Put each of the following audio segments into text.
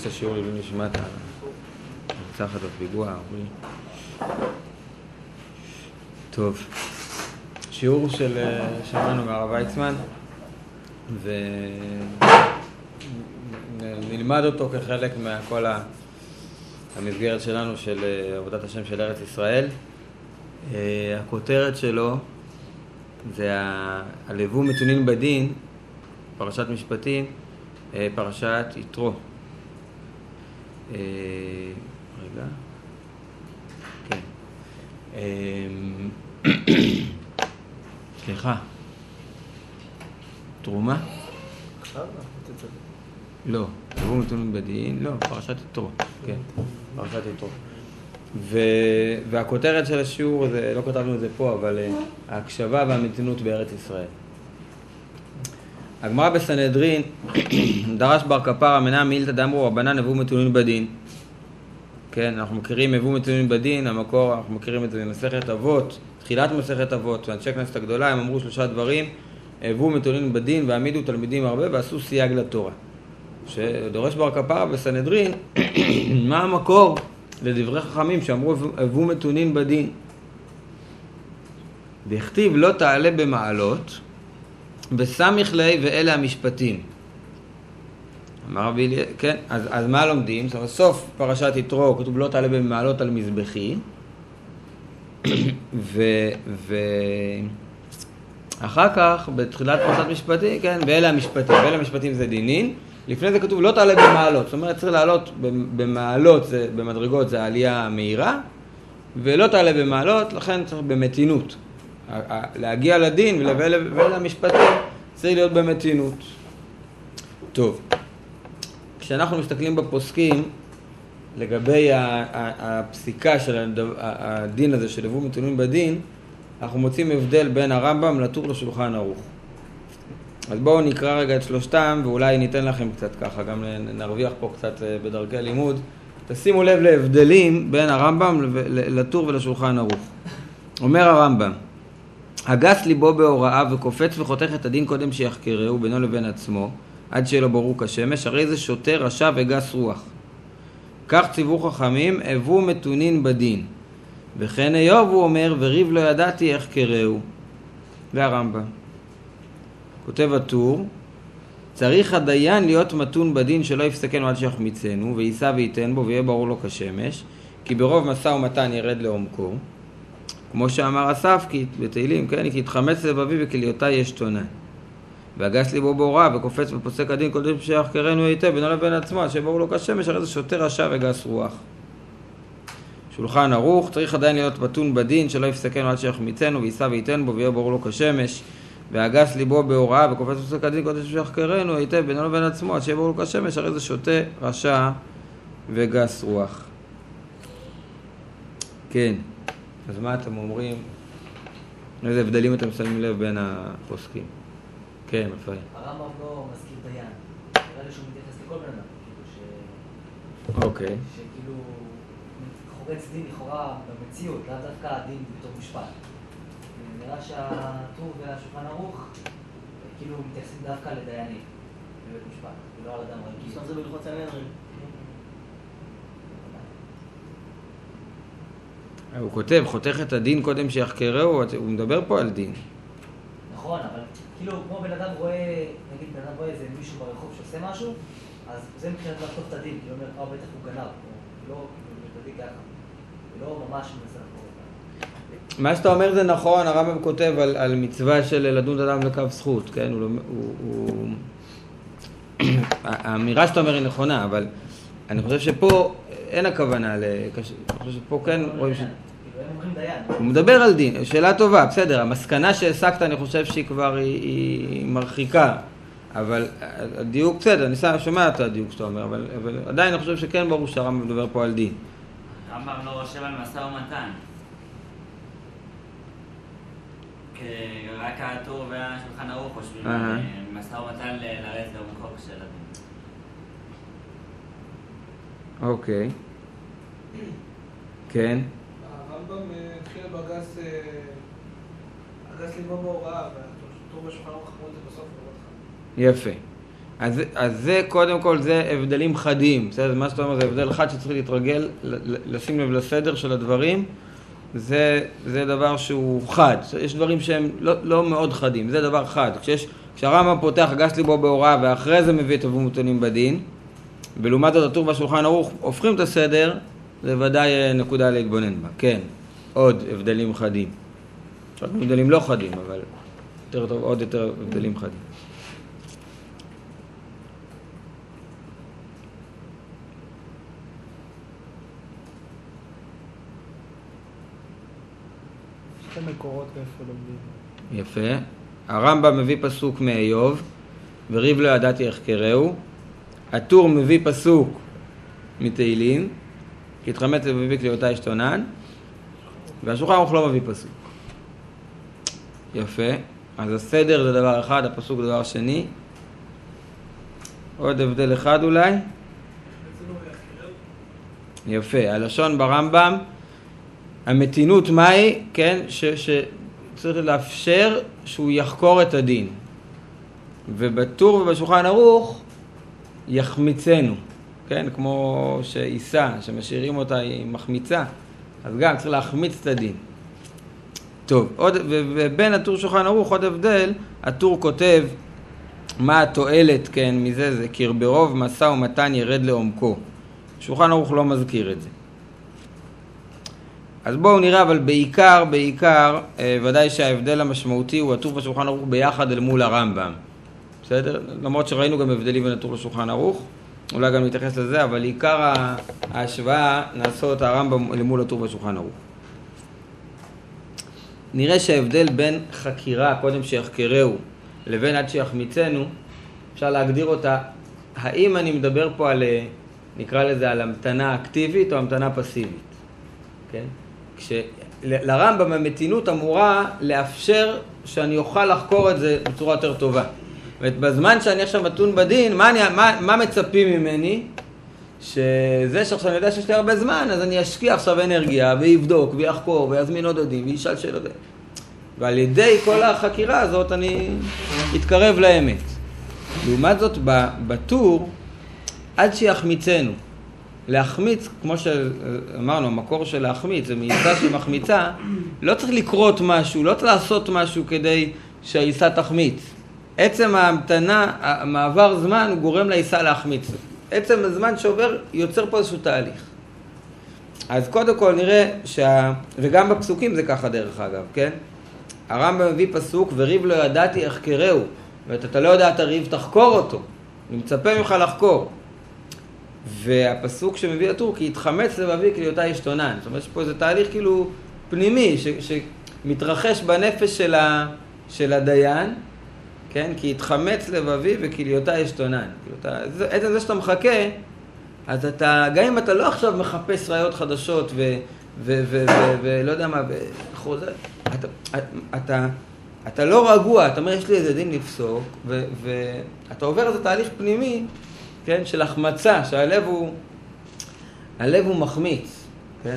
את השיעור לעילוי נשמת הנרצחת בפיגוע. טוב, שיעור שמענו מהרב ויצמן, ונלמד אותו כחלק מכל המסגרת שלנו של עבודת השם של ארץ ישראל. הכותרת שלו זה הלבו מתונין בדין, פרשת משפטים, פרשת יתרו. רגע. כן. סליחה. תרומה? לא, לבו מתונין בדין, לא, פרשת יתרו. כן, פרשת יתרו. והכותרת של השיעור, לא כתבנו את זה פה, אבל ההקשבה והמתינות בארץ ישראל. הגמרא בסנהדרין, דרש בר כפרא מנע מילתא דאמרו רבנן הבו מתונין בדין. כן, אנחנו מכירים הבו מתונין בדין, המקור, אנחנו מכירים את זה במסכת אבות, תחילת מסכת אבות, ואנשי כנסת הגדולה, הם אמרו 3 דברים, הבו מתונין בדין והעמידו תלמידים הרבה ועשו סייג לתורה. שדורש בר כפרא בסנהדרין, מה המקור לדברי חכמים שאמרו הבו מתונין בדין? דכתיב לא תעלה במעלות, בסמיך ליה ואלה המשפטים. אמר רבי אליעזר, כן, אז מה לומדים? זאת אומרת, סוף פרשת יתרו כתוב לא תעלה במעלות על מזבחי, ואחר כך בתחילת פרשת משפטים, כן, ואלה המשפטים. ואלה המשפטים זה דינין. לפני זה כתוב לא תעלה במעלות. זאת אומרת, צריך לעלות במעלות, במדרגות זה העלייה המהירה, ולא תעלה במעלות, לכן צריך במתינות. להגיע לדין ואלה המשפטים צריך להיות במתינות. טוב, כשאנחנו מסתכלים בפוסקים לגבי הפסיקה של הדין הזה של הבו מתונין בדין, אנחנו מוצאים הבדל בין הרמב"ם לטור לשולחן ערוך. אז בואו נקרא רגע את שלושתם ואולי ניתן לכם קצת ככה, גם נרוויח פה קצת בדרכי לימוד. תשימו לב להבדלים בין הרמב"ם לטור ולשולחן ערוך. אומר הרמב"ם, הגס ליבו בהוראה וקופץ וחותך את הדין קודם שיחקרהו בינו לבין עצמו, עד שיהיה לו ברור כשמש, הרי זה שוטה רשע וגס רוח. כך ציוו חכמים, הבו מתונין בדין. וכן איוב הוא אומר, וריב לא ידעתי יחקרהו. והרמב"ם. כותב הטור, צריך הדיין להיות מתון בדין שלא יפסקנו עד שיחמיצנו, ויישא וייתן בו ויהיה ברור לו כשמש, כי ברוב משא ומתן ירד לעומקו. כמו שאמר אסף בתהילים, כן, כי יתחמץ לבבי וכליותי יש תונה. והגס ליבו בהוראה וקופץ ופוסק הדין קודם שיחקרנו היטב בינו לבין עצמו, שברור לו כשמש, הרי זה שוטה רשע וגס רוח. שולחן ערוך, צריך עדיין להיות מתון בדין שלא יפסקנו עד שיחמיצנו ויישא וייתן בו ויהיה ברור לו כשמש. והגס ליבו בהוראה וקופץ ופוסק הדין קודם שיחקרנו היטב בינו לבין עצמו, עד שיהיה ברור לו כשמש, הרי זה שוטה רשע וגס רוח. כן. אז מה אתם אומרים? איזה הבדלים אתם שמים לב בין הפוסקים? כן, מפעיל. הרמב"ם לא מזכיר דיין. נראה לי שהוא מתייחס לכל בן אדם. אוקיי. שכאילו חורץ דין לכאורה במציאות, לא דווקא הדין בתור משפט. נראה שהטור והשולחן ערוך כאילו מתייחסים דווקא לדיינים בבית משפט, ולא על אדם רגיל. עכשיו זה בלכות סנהדרין. הוא כותב, חותך את הדין קודם שיחקרהו, הוא מדבר פה על דין. נכון, אבל כאילו כמו בן אדם רואה, נגיד בן אדם רואה איזה מישהו ברחוב שעושה משהו, אז זה מבחינת לחתוך את הדין, כאילו אומר, בטח הוא גנב, או לא, כאילו, ככה. ולא ממש מנסה לחתוך אותה. מה שאתה אומר זה נכון, הרמב"ם כותב על מצווה של לדון את אדם לקו זכות, כן? האמירה שאתה אומר היא נכונה, אבל אני חושב שפה אין הכוונה אני חושב שפה כן רואים הוא מדבר על דין, שאלה טובה, בסדר, המסקנה שהעסקת אני חושב שהיא כבר היא מרחיקה, אבל הדיוק בסדר, אני שומע את הדיוק שאתה אומר, אבל עדיין אני חושב שכן ברור שהרמב"ם מדבר פה על דין. הרמב"ם לא רושם על משא ומתן. רק הטור והשולחן ערוך חושבים על משא ומתן לרדת לעומקו של הדין. אוקיי. כן. הרמב"ם התחיל בגס ליבו בהוראה, והטור בשולחן ערוך חמור את זה בסוף. יפה. אז זה קודם כל, זה הבדלים חדים. בסדר? מה שאתה אומר זה הבדל אחד שצריך להתרגל, לשים לב לסדר של הדברים. זה דבר שהוא חד. יש דברים שהם לא מאוד חדים, זה דבר חד. כשהרמב"ם פותח גש ליבו בהוראה ואחרי זה מביא את הוו מתונים בדין, ולעומת זאת הטור והשולחן ערוך הופכים את הסדר, זה ודאי נקודה להתבונן בה. כן, עוד הבדלים חדים. הבדלים לא חדים, אבל יותר טוב, עוד יותר הבדלים חדים. שתי מקורות איפה לומדים. יפה. הרמב"ם מביא פסוק מאיוב, וריב לא ידעתי אחקרהו. הטור מביא פסוק מתהילים, כי התחמץ לבבי כליותי אשתונן, והשולחן ערוך לא מביא פסוק. יפה. אז הסדר זה דבר אחד, הפסוק זה דבר שני. עוד הבדל אחד אולי. יפה. הלשון ברמב"ם, המתינות מהי, כן, שצריך לאפשר שהוא יחקור את הדין. ובטור ובשולחן ערוך יחמיצנו, כן, כמו שאיסה, שמשאירים אותה היא מחמיצה, אז גם צריך להחמיץ את הדין. טוב, ובין הטור שולחן ערוך עוד הבדל, הטור כותב מה התועלת, כן, מזה זה כי ברוב משא ומתן ירד לעומקו. שולחן ערוך לא מזכיר את זה. אז בואו נראה, אבל בעיקר, ודאי שההבדל המשמעותי הוא הטור בשולחן ערוך ביחד אל מול הרמב"ם. בסדר? למרות שראינו גם הבדלים בין הטור לשולחן ערוך, אולי גם נתייחס לזה, אבל עיקר ההשוואה נעשות הרמב"ם אל מול הטור בשולחן ערוך. נראה שההבדל בין חקירה, קודם שיחקרהו, לבין עד שיחמיצנו, אפשר להגדיר אותה, האם אני מדבר פה על, נקרא לזה, על המתנה אקטיבית או המתנה פסיבית. כן? לרמב"ם המתינות אמורה לאפשר שאני אוכל לחקור את זה בצורה יותר טובה. בזמן שאני עכשיו מתון בדין, מה מצפים ממני? שזה שעכשיו אני יודע שיש לי הרבה זמן, אז אני אשקיע עכשיו אנרגיה ויבדוק ויחקור ויזמין עוד עדים וישאל שאלות. ועל ידי כל החקירה הזאת אני אתקרב לאמת. לעומת זאת בטור, עד שיחמיצנו. להחמיץ, כמו שאמרנו, המקור של להחמיץ, זה מעיסה שמחמיצה, לא צריך לקרות משהו, לא צריך לעשות משהו כדי שהעיסה תחמיץ. עצם ההמתנה, המעבר זמן, הוא גורם לעיסה להחמיץ. עצם הזמן שעובר יוצר פה איזשהו תהליך. אז קודם כל נראה וגם בפסוקים זה ככה דרך אגב, כן? הרמב"ם מביא פסוק, וריב לא ידעתי אחקרהו. ואתה לא יודע את הריב, תחקור אותו. אני מצפה ממך לחקור. והפסוק שמביא הטור, כי התחמץ לבבי כליותי אשתונן. זאת אומרת, יש פה איזה תהליך כאילו פנימי, שמתרחש בנפש של הדיין, כן? כי התחמץ לבבי וכליותי אשתונן. עצם זה שאתה מחכה, אז אתה, גם אם אתה לא עכשיו מחפש ראיות חדשות ולא יודע מה, אתה לא רגוע, אתה אומר, יש לי איזה דין לפסוק, ואתה עובר איזה תהליך פנימי, כן, של החמצה, שהלב הוא מחמיץ, כן?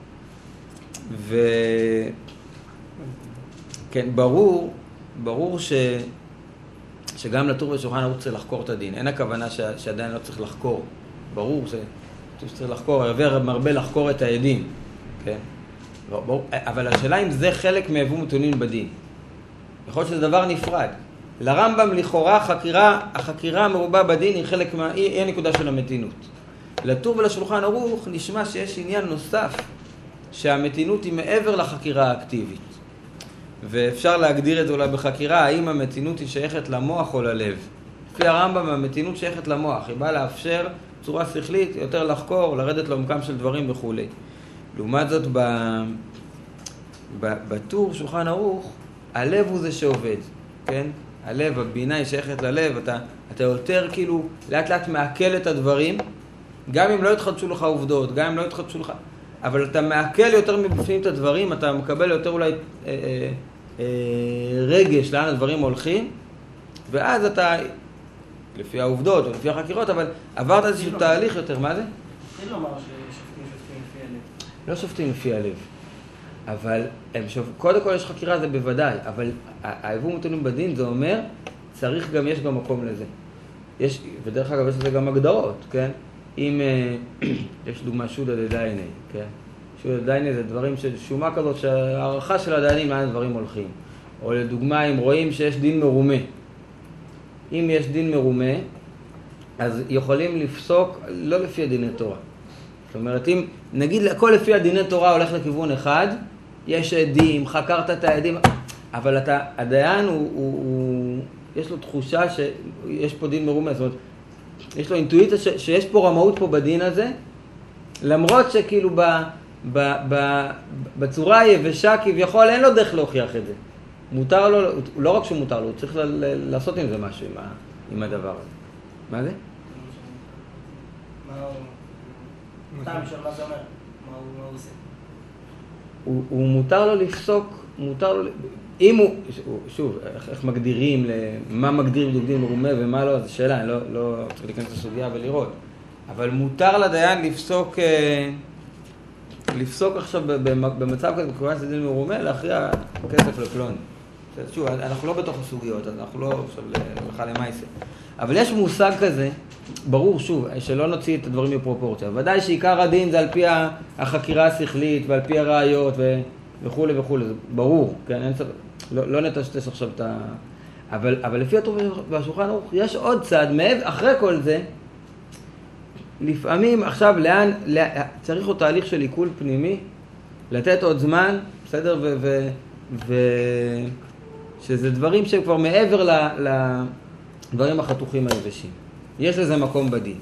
כן, ברור שגם לטור בשולחן ערוך צריך לחקור את הדין. אין הכוונה שעדיין לא צריך לחקור. ברור שצריך לחקור, מרבה לחקור את העדים, כן? אבל השאלה אם זה חלק מהוו מתונים בדין. יכול להיות שזה דבר נפרד. לרמב"ם לכאורה החקירה המרובה בדין היא הנקודה של המתינות. לטור ולשולחן ערוך נשמע שיש עניין נוסף, שהמתינות היא מעבר לחקירה האקטיבית. ואפשר להגדיר את זה אולי בחקירה, האם המתינות היא שייכת למוח או ללב. לפי הרמב"ם המתינות שייכת למוח, היא באה לאפשר צורה שכלית, יותר לחקור, לרדת לעומקם של דברים וכו'. לעומת זאת בטור שולחן ערוך, הלב הוא זה שעובד, כן? הלב, הבינה היא שייכת ללב, אתה יותר כאילו לאט לאט מעכל את הדברים, גם אם לא יתחדשו לך עובדות, גם אם לא יתחדשו לך, אבל אתה מעכל יותר מבפנים את הדברים, אתה מקבל יותר אולי רגש לאן הדברים הולכים, ואז אתה, לפי העובדות או לפי החקירות, אבל עברת איזשהו תהליך יותר, מה זה? אין לומר ששופטים לפי הלב. לא שופטים לפי הלב, אבל קודם כל יש חקירה, זה בוודאי, אבל ההוו מתונים בדין זה אומר, יש גם מקום לזה. ודרך אגב יש לזה גם הגדרות, כן? אם יש דוגמה שודא דדייני, כן? שודא דדייני זה דברים של שומה כזאת שהערכה של הדיינים לאן הדברים הולכים. או לדוגמה, אם רואים שיש דין מרומה. אם יש דין מרומה, אז יכולים לפסוק לא לפי דיני תורה. זאת אומרת, אם נגיד הכל לפי הדיני תורה הולך לכיוון אחד, יש עדים, חקרת את העדים, אבל הדיין יש לו תחושה שיש פה דין מרומה, זאת אומרת, יש לו אינטואיציה שיש פה רמאות פה בדין הזה, למרות שכאילו בצורה היבשה כביכול אין לו דרך להוכיח את זה. מותר לו, לא רק שהוא מותר לו, הוא צריך לעשות עם זה משהו, עם הדבר הזה. מה זה? מה זה אומר? מה הוא עושה? הוא מותר לו לפסוק, מותר לו, אם הוא, שוב, איך מגדירים, מה מגדיר בדיוק דין מרומה ומה לא, זו שאלה, אני לא צריך להיכנס לסוגיה ולראות. אבל מותר לדיין לפסוק עכשיו במצב כזה, בכיוון שזה דין מרומה, להכריע כסף לפלוני. שוב, אנחנו לא בתוך הסוגיות, אנחנו לא עכשיו הלכה למעשה. אבל יש מושג כזה, ברור שוב, שלא נוציא את הדברים בפרופורציה. ודאי שעיקר הדין זה על פי החקירה השכלית ועל פי הראיות וכו' וכו', זה ברור, כן? לא נטשטש עכשיו את ה... אבל לפי הטור והשולחן ערוך, יש עוד צד, אחרי כל זה, לפעמים עכשיו צריך עוד תהליך של עיכול פנימי, לתת עוד זמן, בסדר? שזה דברים שהם כבר מעבר לדברים החתוכים היבשים. יש לזה מקום בדין.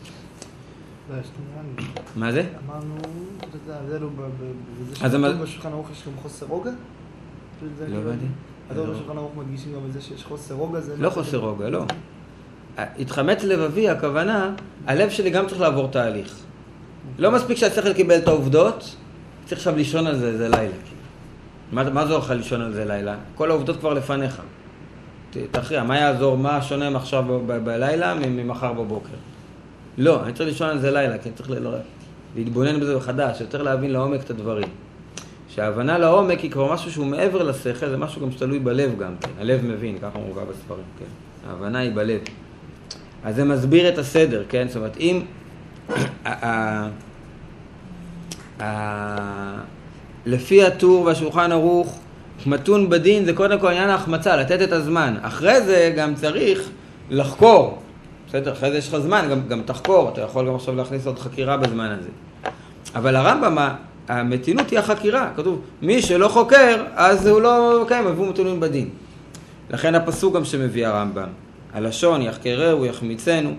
מה זה? אמרנו, זה לא בזה שבשולחן ערוך יש גם חוסר רוגע? לא הבנתי. אז בשולחן ערוך מדגישים גם את זה שיש חוסר רוגע? לא חוסר רוגע, לא. התחמץ לבבי, הכוונה, הלב שלי גם צריך לעבור תהליך. לא מספיק שהצליח לקבל את העובדות, צריך עכשיו לישון על זה לילה. מה זור לך לישון על זה לילה? כל העובדות כבר לפניך. תכריע, מה יעזור, מה שונה עכשיו בלילה ממחר בבוקר? לא, אני צריך לישון על זה לילה, כי אני צריך להתבונן בזה מחדש, יותר להבין לעומק את הדברים. שההבנה לעומק היא כבר משהו שהוא מעבר לשכל, זה משהו גם שתלוי בלב גם, כן. הלב מבין, ככה מובא בספרים, כן. ההבנה היא בלב. אז זה מסביר את הסדר, כן? זאת אומרת, אם לפי הטור והשולחן ערוך, מתון בדין זה קודם כל עניין ההחמצה, לתת את הזמן. אחרי זה גם צריך לחקור. בסדר, אחרי זה יש לך זמן, גם תחקור. אתה יכול גם עכשיו להכניס עוד חקירה בזמן הזה. אבל הרמב"ם, המתינות היא החקירה. כתוב, מי שלא חוקר, אז הוא לא קיים, הבאו מתונים בדין. לכן הפסוק גם שמביא הרמב"ם. הלשון יחקרהו, יחמיצנו.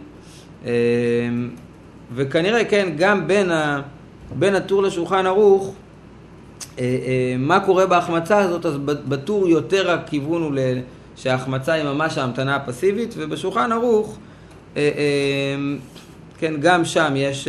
וכנראה, כן, גם בין הטור לשולחן ערוך, מה קורה בהחמצה הזאת, אז בטור יותר הכיוון הוא שההחמצה היא ממש ההמתנה הפסיבית, ובשולחן ערוך, כן, גם שם יש,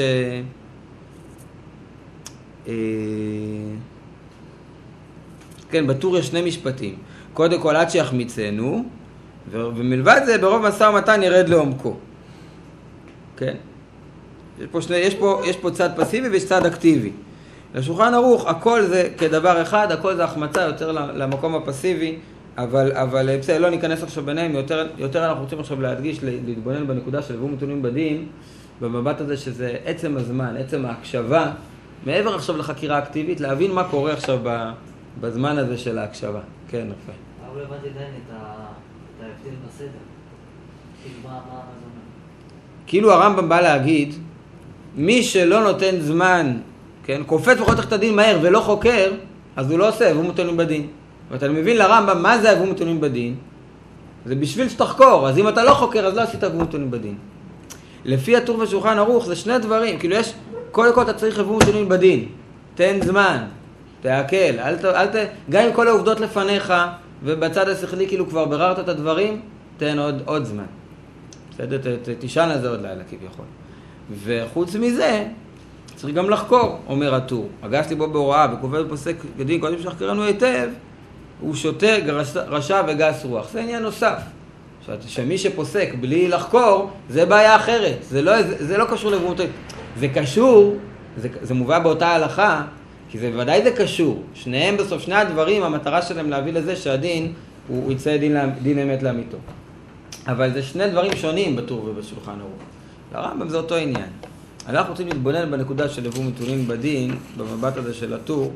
כן, בטור יש שני משפטים. קודם כל, עד שיחמיצנו, ומלבד זה, ברוב משא ומתן ירד לעומקו. כן? יש פה צד פסיבי ויש צד אקטיבי. לשולחן ערוך, הכל זה כדבר אחד, הכל זה החמצה יותר למקום הפסיבי, אבל בסדר, לא ניכנס עכשיו ביניהם, יותר אנחנו רוצים עכשיו להדגיש, להתבונן בנקודה של הבאו מתונים בדין, במבט הזה שזה עצם הזמן, עצם ההקשבה, מעבר עכשיו לחקירה אקטיבית, להבין מה קורה עכשיו בזמן הזה של ההקשבה. כן, יפה. אבל לא הבנתי עדיין את ההבדל בסדר. כאילו, מה זה אומר? כאילו הרמב"ם בא להגיד, מי שלא נותן זמן, כן, קופץ וחותך את הדין מהר ולא חוקר, אז הוא לא עושה הבאו מתונים בדין. ואתה מבין לרמב"ם מה זה הבאו מתונים בדין? זה בשביל שתחקור, אז אם אתה לא חוקר אז לא עשית הבאו מתונים בדין. לפי הטור ושולחן ערוך זה שני דברים, כאילו יש, קודם כל אתה צריך הבאו מתונים בדין, תן זמן, תעכל, גם אם כל העובדות לפניך ובצד השכלי כאילו כבר בררת את הדברים, תן עוד זמן. בסדר, תישן על זה עוד לילה כביכול. וחוץ מזה, צריך גם לחקור, אומר הטור. הגשתי בו בהוראה וקובע בפוסק דין, קודם שחקרנו היטב, הוא שוטה, רשע וגס רוח. זה עניין נוסף. שמי שפוסק בלי לחקור, זה בעיה אחרת. זה לא קשור לבאו מתונים. זה קשור, זה מובא באותה הלכה, כי זה בוודאי זה קשור. שניהם בסוף, שני הדברים, המטרה שלהם להביא לזה שהדין, הוא יצא דין אמת לאמיתו. אבל זה שני דברים שונים בטור ובשולחן ערוך. לרמב"ם זה אותו עניין. אנחנו רוצים להתבונן בנקודה של לבוא מתונים בדין, במבט הזה של הטור,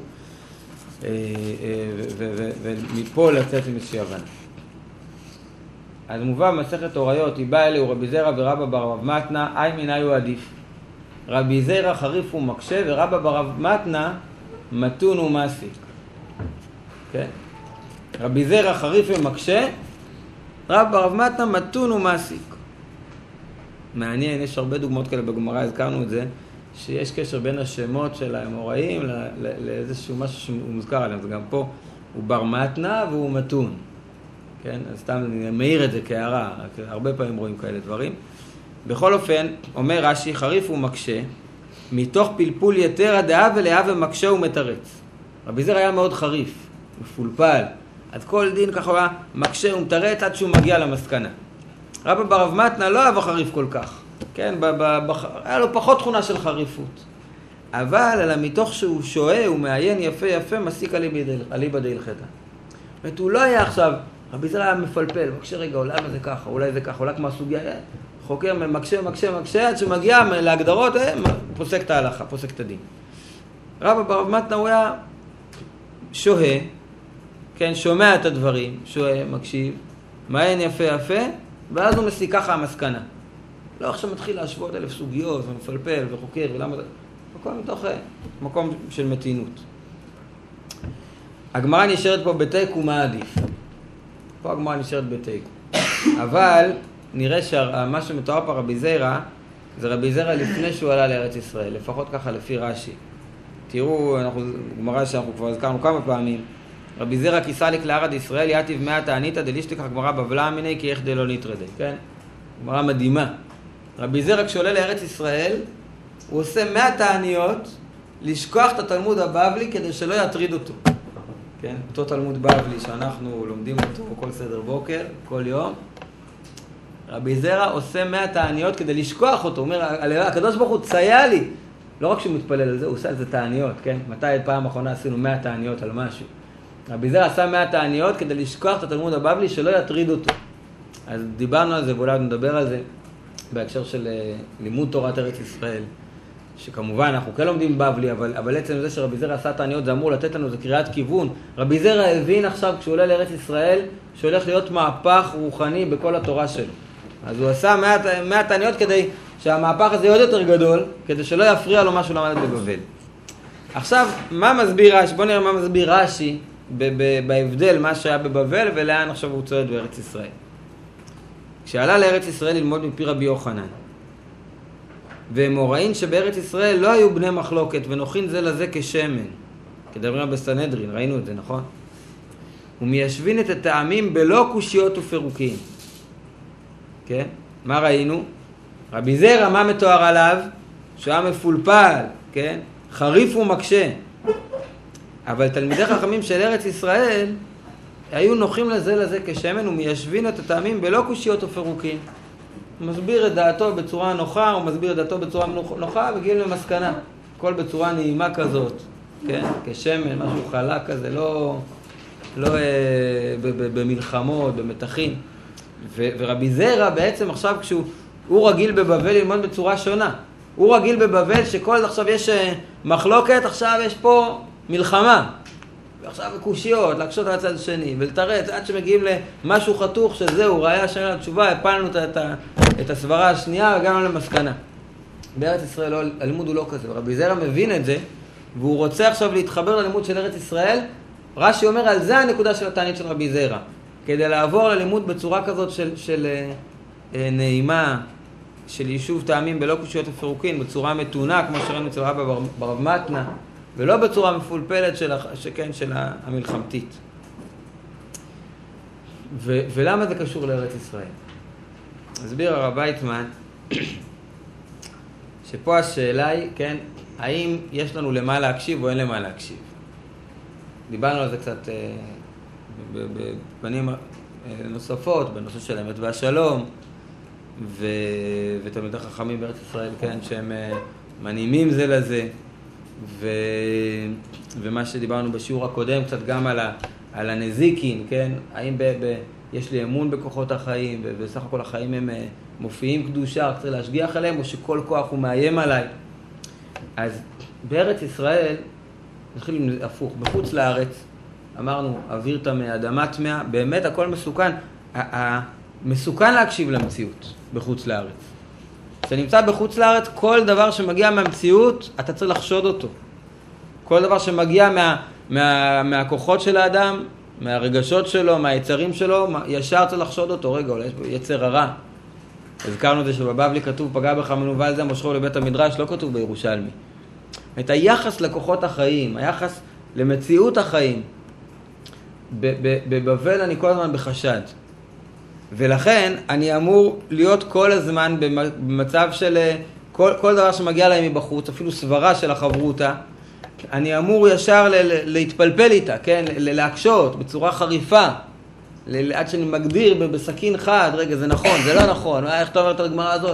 ומפה לצאת עם איזושהי הבנה. אז מובא במסכת הוריות, היא באה אליה רבי זרע ורבא בר רב מתנא, אי מיני הוא עדיף. רבי זרע חריף ומקשה ורבא בר רב מתנא מתון ומסיק. כן? רבי זרע חריף ומקשה, רבא בר רב מתנא מתון ומסיק. מעניין, יש הרבה דוגמאות כאלה בגמרא, הזכרנו את זה, שיש קשר בין השמות של האמוראים לאיזשהו משהו שמוזכר עליהם. וגם פה הוא בר מתנא והוא מתון. כן? אז סתם אני מעיר את זה כהערה, הרבה פעמים רואים כאלה דברים. בכל אופן, אומר רש"י, חריף ומקשה, מתוך פלפול יתר הדעה ולאה ומקשה ומתרץ. רבי זרע היה מאוד חריף, מפולפל. אז כל דין ככה היה מקשה ומתרץ עד שהוא מגיע למסקנה. רבא בר רב מתנא לא אהב החריף כל כך. כן? היה לו פחות תכונה של חריפות. אבל אלא מתוך שהוא שואה, הוא מעיין יפה יפה, מסיק אליבא דהלכתא. זאת אומרת, הוא לא היה עכשיו, רבי זרע היה מפלפל, מקשה רגע, למה זה ככה, אולי זה ככה, אולי כמו הסוגיה, חוקר, מקשה, עד שמגיע להגדרות, פוסק את ההלכה, פוסק את הדין. רבא בר רב מתנא הוא היה שוהה, כן, שומע את הדברים, שוהה, מקשיב, מעיין יפה יפה, ואז הוא מסיק ככה המסקנה. לא עכשיו מתחיל להשוות 1000 סוגיות, ומפלפל וחוקר, ולמה זה, הכל מתוך מקום של מתינות. הגמרא נשארת פה בתיקו, מה עדיף? פה הגמרא נשארת בתיקו. אבל נראה שמה שמתואר פה רבי זרע, זה רבי זרע לפני שהוא עלה לארץ ישראל, לפחות ככה לפי רש"י. תראו, גמרא שאנחנו כבר הזכרנו כמה פעמים, רבי זרע כיסליק לארד ישראל, יתיב מאה תעניתא דלישתיקח גמרא בבלה אמיני כי איך דלא נטרדי, כן? גמרא מדהימה. רבי זרע כשעולה לארץ ישראל, הוא עושה 100 תעניות לשכוח את התלמוד הבבלי כדי שלא יטריד אותו. כן? אותו תלמוד בבלי שאנחנו לומדים אותו כל סדר בוקר, כל יום. רבי זרע עושה 100 תעניות כדי לשכוח אותו. הוא אומר, הקדוש ברוך הוא תסייע לי. לא רק שהוא מתפלל על זה, הוא עושה על זה תעניות, כן? מתי פעם האחרונה עשינו 100 תעניות על משהו? רבי זרע עשה 100 תעניות כדי לשכוח את התלמוד הבבלי שלא יטריד אותו. אז דיברנו על זה ואולי נדבר על זה בהקשר של לימוד תורת ארץ ישראל. שכמובן אנחנו כן לומדים בבלי, אבל עצם זה שרבי זרע עשה תעניות זה אמור לתת לנו איזה קריאת כיוון. רבי זרע הבין עכשיו כשהוא עולה לארץ ישראל שהולך להיות מהפך רוחני בכל התורה שלו. אז הוא עשה 100 תעניות כדי שהמהפך הזה יהיה עוד יותר גדול, כדי שלא יפריע לו מה שהוא למד בבבל. עכשיו, מה מסביר רש"י? בוא נראה מה מסביר רש"י בהבדל מה שהיה בבבל ולאן עכשיו הוא צועד בארץ ישראל. כשעלה לארץ ישראל ללמוד מפי רבי יוחנן, ואמוראים שבארץ ישראל לא היו בני מחלוקת ונוחין זה לזה כשמן, כדברים בסנהדרין, ראינו את זה, נכון? ומיישבין את הטעמים בלא קושיות ופירוקים. כן? מה ראינו? רבי זרע, מה מתואר עליו? שהוא היה מפולפל, כן? חריף ומקשה. אבל תלמידי חכמים של ארץ ישראל היו נוחים לזה כשמן ומיישבין את הטעמים בלא קושיות ופירוקים. הוא מסביר את דעתו בצורה נוחה, הוא מסביר את דעתו בצורה נוחה וגיל למסקנה. הכל בצורה נעימה כזאת, כן? כשמן, משהו חלק כזה, לא במלחמות, במתחים. ורבי זרע בעצם עכשיו כשהוא רגיל בבבל ללמוד בצורה שונה. הוא רגיל בבבל שכל עכשיו יש מחלוקת, עכשיו יש פה מלחמה. ועכשיו קושיות, להקשות על הצד השני, ולתרץ עד שמגיעים למשהו חתוך שזהו, ראיה שם לתשובה, הפלנו את הסברה השנייה והגענו למסקנה. בארץ ישראל הלימוד הוא לא כזה, רבי זרע מבין את זה, והוא רוצה עכשיו להתחבר ללימוד של ארץ ישראל. רש"י אומר על זה הנקודה של התענית של רבי זרע, כדי לעבור ללימוד בצורה כזאת של נעימה, של יישוב טעמים בלא קושיות ופירוקין, בצורה מתונה, כמו שראינו אצל רבא בר רב מתנא, ולא בצורה מפולפלת של המלחמתית. ולמה זה קשור לארץ ישראל? הסביר הרב ויצמן, שפה השאלה היא, כן, האם יש לנו למה להקשיב או אין למה להקשיב. דיברנו על זה קצת בפנים נוספות, בנושא של האמת והשלום, ותלמידי חכמים בארץ ישראל, כן, שהם מנעימים זה לזה, ומה שדיברנו בשיעור הקודם קצת גם על הנזיקין, כן, האם יש לי אמון בכוחות החיים, ובסך הכל החיים הם מופיעים קדושה, צריך להשגיח עליהם, או שכל כוח הוא מאיים עליי. אז בארץ ישראל, נתחיל הפוך, בחוץ לארץ, אמרנו, אוויר טמא, אדמה טמאה, באמת הכל מסוכן. מסוכן להקשיב למציאות בחוץ לארץ. כשאתה נמצא בחוץ לארץ, כל דבר שמגיע מהמציאות, אתה צריך לחשוד אותו. כל דבר שמגיע מהכוחות של האדם, מהרגשות שלו, מהיצרים שלו, ישר צריך לחשוד אותו. רגע, אולי יש פה יצר הרע. הזכרנו את זה שבבבלי כתוב, פגע בך מנוול זה מושכו לבית המדרש, לא כתוב בירושלמי. את היחס לכוחות החיים, היחס למציאות החיים, בבבל אני כל הזמן בחשד. ולכן אני אמור להיות כל הזמן במצב של כל דבר שמגיע להם מבחוץ, אפילו סברה של החברותה, אני אמור ישר להתפלפל איתה, כן? להקשות בצורה חריפה, עד שאני מגדיר בסכין חד, רגע זה נכון, זה לא נכון, איך אתה אומר את הגמרא הזאת?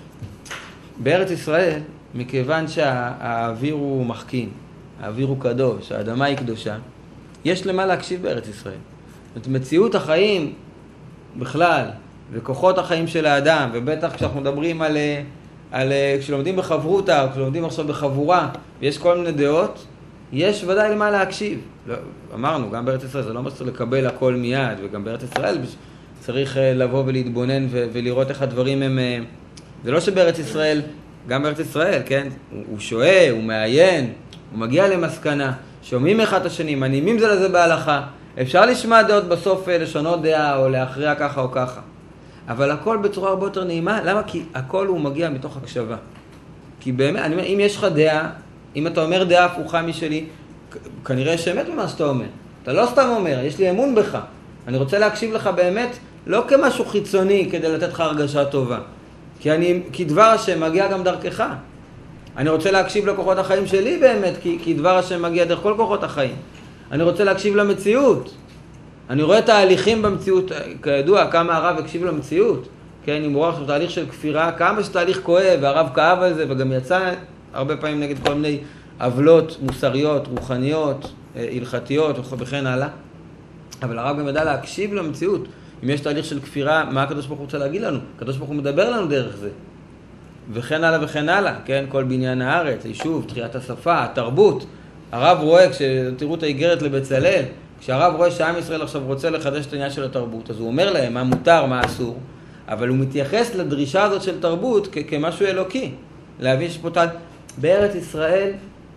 בארץ ישראל, מכיוון שהאוויר הוא מחכים, האוויר הוא קדוש, האדמה היא קדושה, יש למה להקשיב בארץ ישראל. זאת מציאות החיים בכלל, וכוחות החיים של האדם, ובטח כשאנחנו מדברים על כשלומדים בחברותה, או כשלומדים עכשיו בחבורה, ויש כל מיני דעות, יש ודאי למה להקשיב. לא, אמרנו, גם בארץ ישראל, זה לא מסתכל לקבל הכל מיד, וגם בארץ ישראל צריך לבוא ולהתבונן ולראות איך הדברים הם... זה לא שבארץ ישראל, גם בארץ ישראל, כן? הוא שואה, הוא מעיין, הוא מגיע למסקנה, שומעים אחד את השני, מנימים זה לזה בהלכה, אפשר לשמוע דעות בסוף לשונות דעה או להכריע ככה או ככה. אבל הכל בצורה הרבה יותר נעימה. למה? כי הכל הוא מגיע מתוך הקשבה. כי באמת, אני אומר, אם יש לך דעה, אם אתה אומר דעה הפוכה משלי, כנראה יש אמת במה שאתה אומר. אתה לא סתם אומר, יש לי אמון בך. אני רוצה להקשיב לך באמת, לא כמשהו חיצוני כדי לתת לך הרגשה טובה. כי דבר השם מגיע גם דרכך. אני רוצה להקשיב לכוחות החיים שלי באמת, כי דבר השם מגיע דרך כל כוחות החיים. אני רוצה להקשיב למציאות. אני רואה תהליכים במציאות, כידוע, כמה הרב הקשיב למציאות. כן, אם הוא רואה עכשיו תהליך של כפירה, כמה שתהליך כואב, והרב כאב על זה, וגם יצא הרבה פעמים נגד כל מיני עוולות מוסריות, רוחניות, הלכתיות וכן הלאה. אבל הרב גם ידע להקשיב למציאות. אם יש תהליך של כפירה, מה הקדוש ברוך הוא רוצה להגיד לנו? הקדוש ברוך הוא מדבר לנו דרך זה. וכן הלאה וכן הלאה, כן? כל בניין הארץ, היישוב, תחיית השפה, התרבות. הרב רואה, כשתראו את האיגרת לבצלאל, כשהרב רואה שעם ישראל עכשיו רוצה לחדש את העניין של התרבות, אז הוא אומר להם מה מותר, מה אסור, אבל הוא מתייחס לדרישה הזאת של תרבות כמשהו אלוקי. להבין שפותל, בארץ ישראל,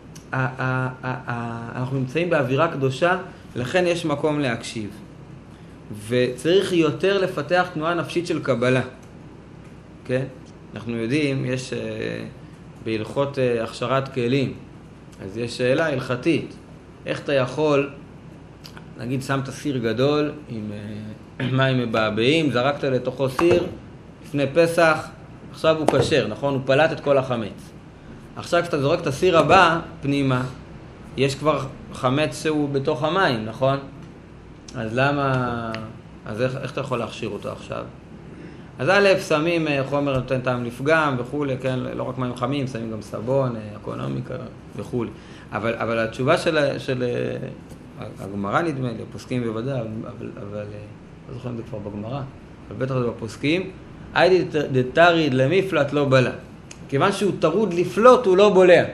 אנחנו נמצאים באווירה קדושה, לכן יש מקום להקשיב. וצריך יותר לפתח תנועה נפשית של קבלה. כן? אנחנו יודעים, יש בהלכות הכשרת כלים, אז יש שאלה הלכתית. איך אתה יכול, נגיד, שמת סיר גדול עם מים מבעבעים, זרקת לתוכו סיר לפני פסח, עכשיו הוא כשר, נכון? הוא פלט את כל החמץ. עכשיו כשאתה זורק את הסיר הבא פנימה, יש כבר חמץ שהוא בתוך המים, נכון? אז למה... אז איך אתה יכול להכשיר אותו עכשיו? אז א', שמים חומר נותן טעם לפגם וכו', כן? לא רק מים חמים, שמים גם סבון, אקונומיקה וכו'. אבל התשובה של הגמרא נדמה לי, פוסקים בוודאי, אבל לא זוכר אם זה כבר בגמרא, אבל בטח זה בפוסקים, היידי דתריד למפלט לא בלה. כיוון שהוא טרוד לפלוט, הוא לא בולע.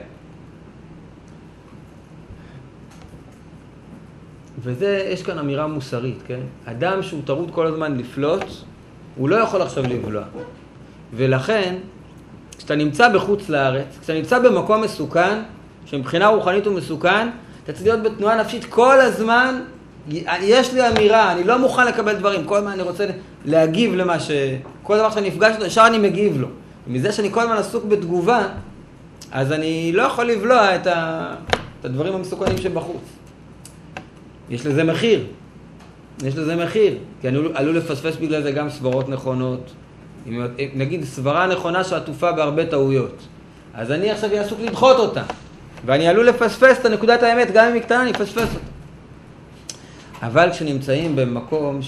וזה, יש כאן אמירה מוסרית, כן? אדם שהוא טרוד כל הזמן לפלוט, הוא לא יכול עכשיו לבלוע. ולכן, כשאתה נמצא בחוץ לארץ, כשאתה נמצא במקום מסוכן, שמבחינה רוחנית הוא מסוכן, אתה צריך להיות בתנועה נפשית כל הזמן, יש לי אמירה, אני לא מוכן לקבל דברים, כל הזמן אני רוצה להגיב למה כל דבר שאני נפגש לו, ישר אני מגיב לו. ומזה שאני כל הזמן עסוק בתגובה, אז אני לא יכול לבלוע את הדברים המסוכנים שבחוץ. יש לזה מחיר. יש לזה מחיר. כי אני עלול לפספס בגלל זה גם סברות נכונות. נגיד סברה נכונה שעטופה בהרבה טעויות. אז אני עכשיו אעסוק לדחות אותה. ואני עלול לפספס את נקודת האמת, גם אם היא קטנה, אני אפספס אותה. אבל כשנמצאים במקום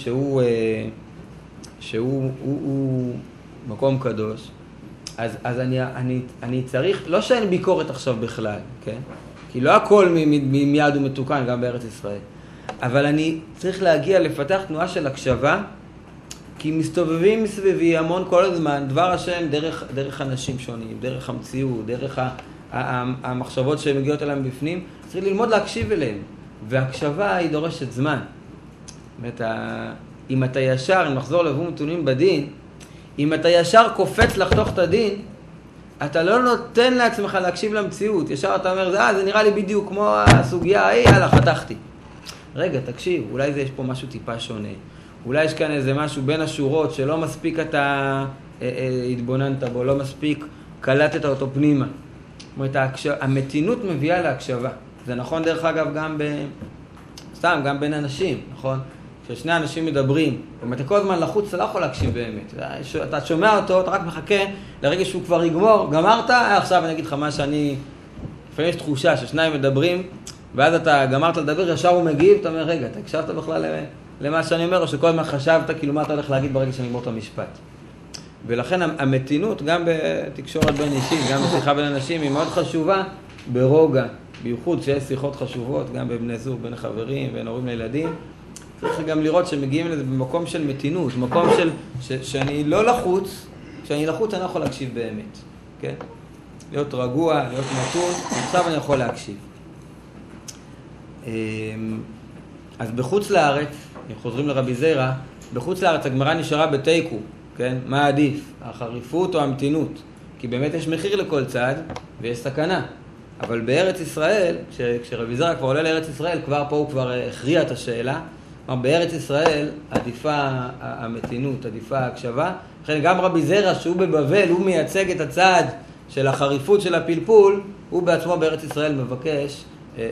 שהוא מקום קדוש, אז אני צריך, לא שאין ביקורת עכשיו בכלל, כן? כי לא הכל מיד הוא מתוקן, גם בארץ ישראל. אבל אני צריך להגיע לפתח תנועה של הקשבה, כי מסתובבים מסביבי המון כל הזמן, דבר השם דרך אנשים שונים, דרך המציאות, דרך המחשבות שמגיעות אליהם בפנים, צריך ללמוד להקשיב אליהם. והקשבה היא דורשת זמן. זאת אומרת, אם אתה ישר, אם נחזור להבוא מתונים בדין, אם אתה ישר קופץ לחתוך את הדין, אתה לא נותן לעצמך להקשיב למציאות. ישר אתה אומר, זה נראה לי בדיוק כמו הסוגיה ההיא, יאללה, חתכתי. רגע, תקשיב, אולי יש פה משהו טיפה שונה. אולי יש כאן איזה משהו בין השורות שלא מספיק אתה התבוננת בו, לא מספיק קלטת אותו פנימה. זאת אומרת, המתינות מביאה להקשבה. זה נכון דרך אגב גם בין אנשים, נכון? כששני אנשים מדברים, אם אתה כל הזמן לחוץ, אתה לא יכול להקשיב באמת. אתה שומע אותו, אתה רק מחכה לרגע שהוא כבר יגמור. גמרת? עכשיו אני אגיד לך מה שאני... לפעמים יש תחושה ששניים מדברים, ואז אתה גמרת לדבר, ישר הוא מגיב, אתה אומר, רגע, אתה הקשבת בכלל למה שאני אומר, או שכל הזמן חשבת כאילו מה אתה הולך להגיד ברגע שאני אגמור את המשפט. ולכן המתינות, גם בתקשורת בין אישית, גם בשיחה בין אנשים, היא מאוד חשובה ברוגע, בייחוד שיש שיחות חשובות, גם בבני זוג, בין חברים, בין הורים לילדים. צריך גם לראות שמגיעים לזה במקום של מתינות, מקום שאני לא לחוץ, כשאני לחוץ אני לא יכול להקשיב באמת, כן? להיות רגוע, להיות מתון, עכשיו אני יכול להקשיב. אז בחוץ לארץ, אם חוזרים לרבי זירא, בחוץ לארץ הגמרא נשארה בתיקו, כן? מה עדיף? החריפות או המתינות? כי באמת יש מחיר לכל צד ויש סכנה. אבל בארץ ישראל, כשרבי זירא כבר עולה לארץ ישראל, כבר פה הוא כבר הכריע את השאלה. כלומר, בארץ ישראל עדיפה המתינות, עדיפה ההקשבה. לכן גם רבי זירא שהוא בבבל, הוא מייצג את הצד של החריפות של הפלפול, הוא בעצמו בארץ ישראל מבקש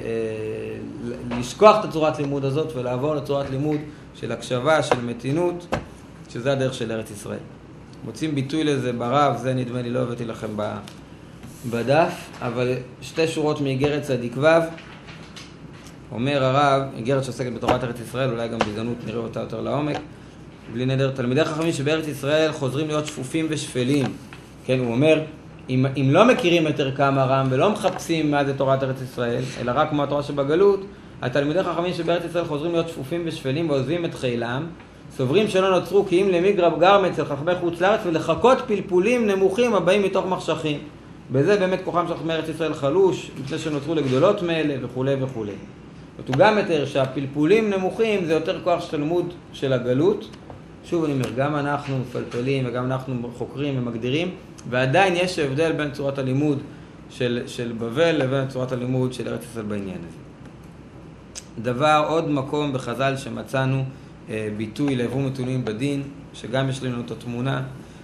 לשכוח את הצורת לימוד הזאת ולעבור לצורת לימוד של הקשבה, של מתינות, שזה הדרך של ארץ ישראל. מוצאים ביטוי לזה ברב, זה נדמה לי לא הבאתי לכם בדף, אבל שתי שורות מאיגרת צדיק ו', אומר הרב, איגרת שעוסקת בתורת ארץ ישראל, אולי גם בהזדמנות נראה אותה יותר לעומק, בלי נדר, תלמידי חכמים שבארץ ישראל חוזרים להיות שפופים ושפלים. כן, הוא אומר, אם לא מכירים את ערכם הרם ולא מחפשים מה זה תורת ארץ ישראל, אלא רק כמו התורה שבגלות, התלמידי חכמים שבארץ ישראל חוזרים להיות שפופים ושפלים ועוזבים את חילם, סוברים שלא נוצרו כי אם למגרב גרם אצל חכמי חוץ לארץ ולחכות פלפולים נמוכים הבאים מתוך מחשכים. בזה באמת כוחם של חכמי ארץ ישראל חלוש, לפני שנוצרו לגדולות מאלה וכו' וכו'. הוא גם מתאר שהפלפולים נמוכים זה יותר כוח של לימוד של הגלות. שוב אני אומר, גם אנחנו מפלפלים וגם אנחנו חוקרים ומגדירים, ועדיין יש הבדל בין צורת הלימוד של בבל לבין צורת הלימוד של ארץ ישראל בעניין הזה. עוד מקום בחז"ל שמצאנו ביטוי להבוא מתונים בדין, שגם יש לנו את התמונה,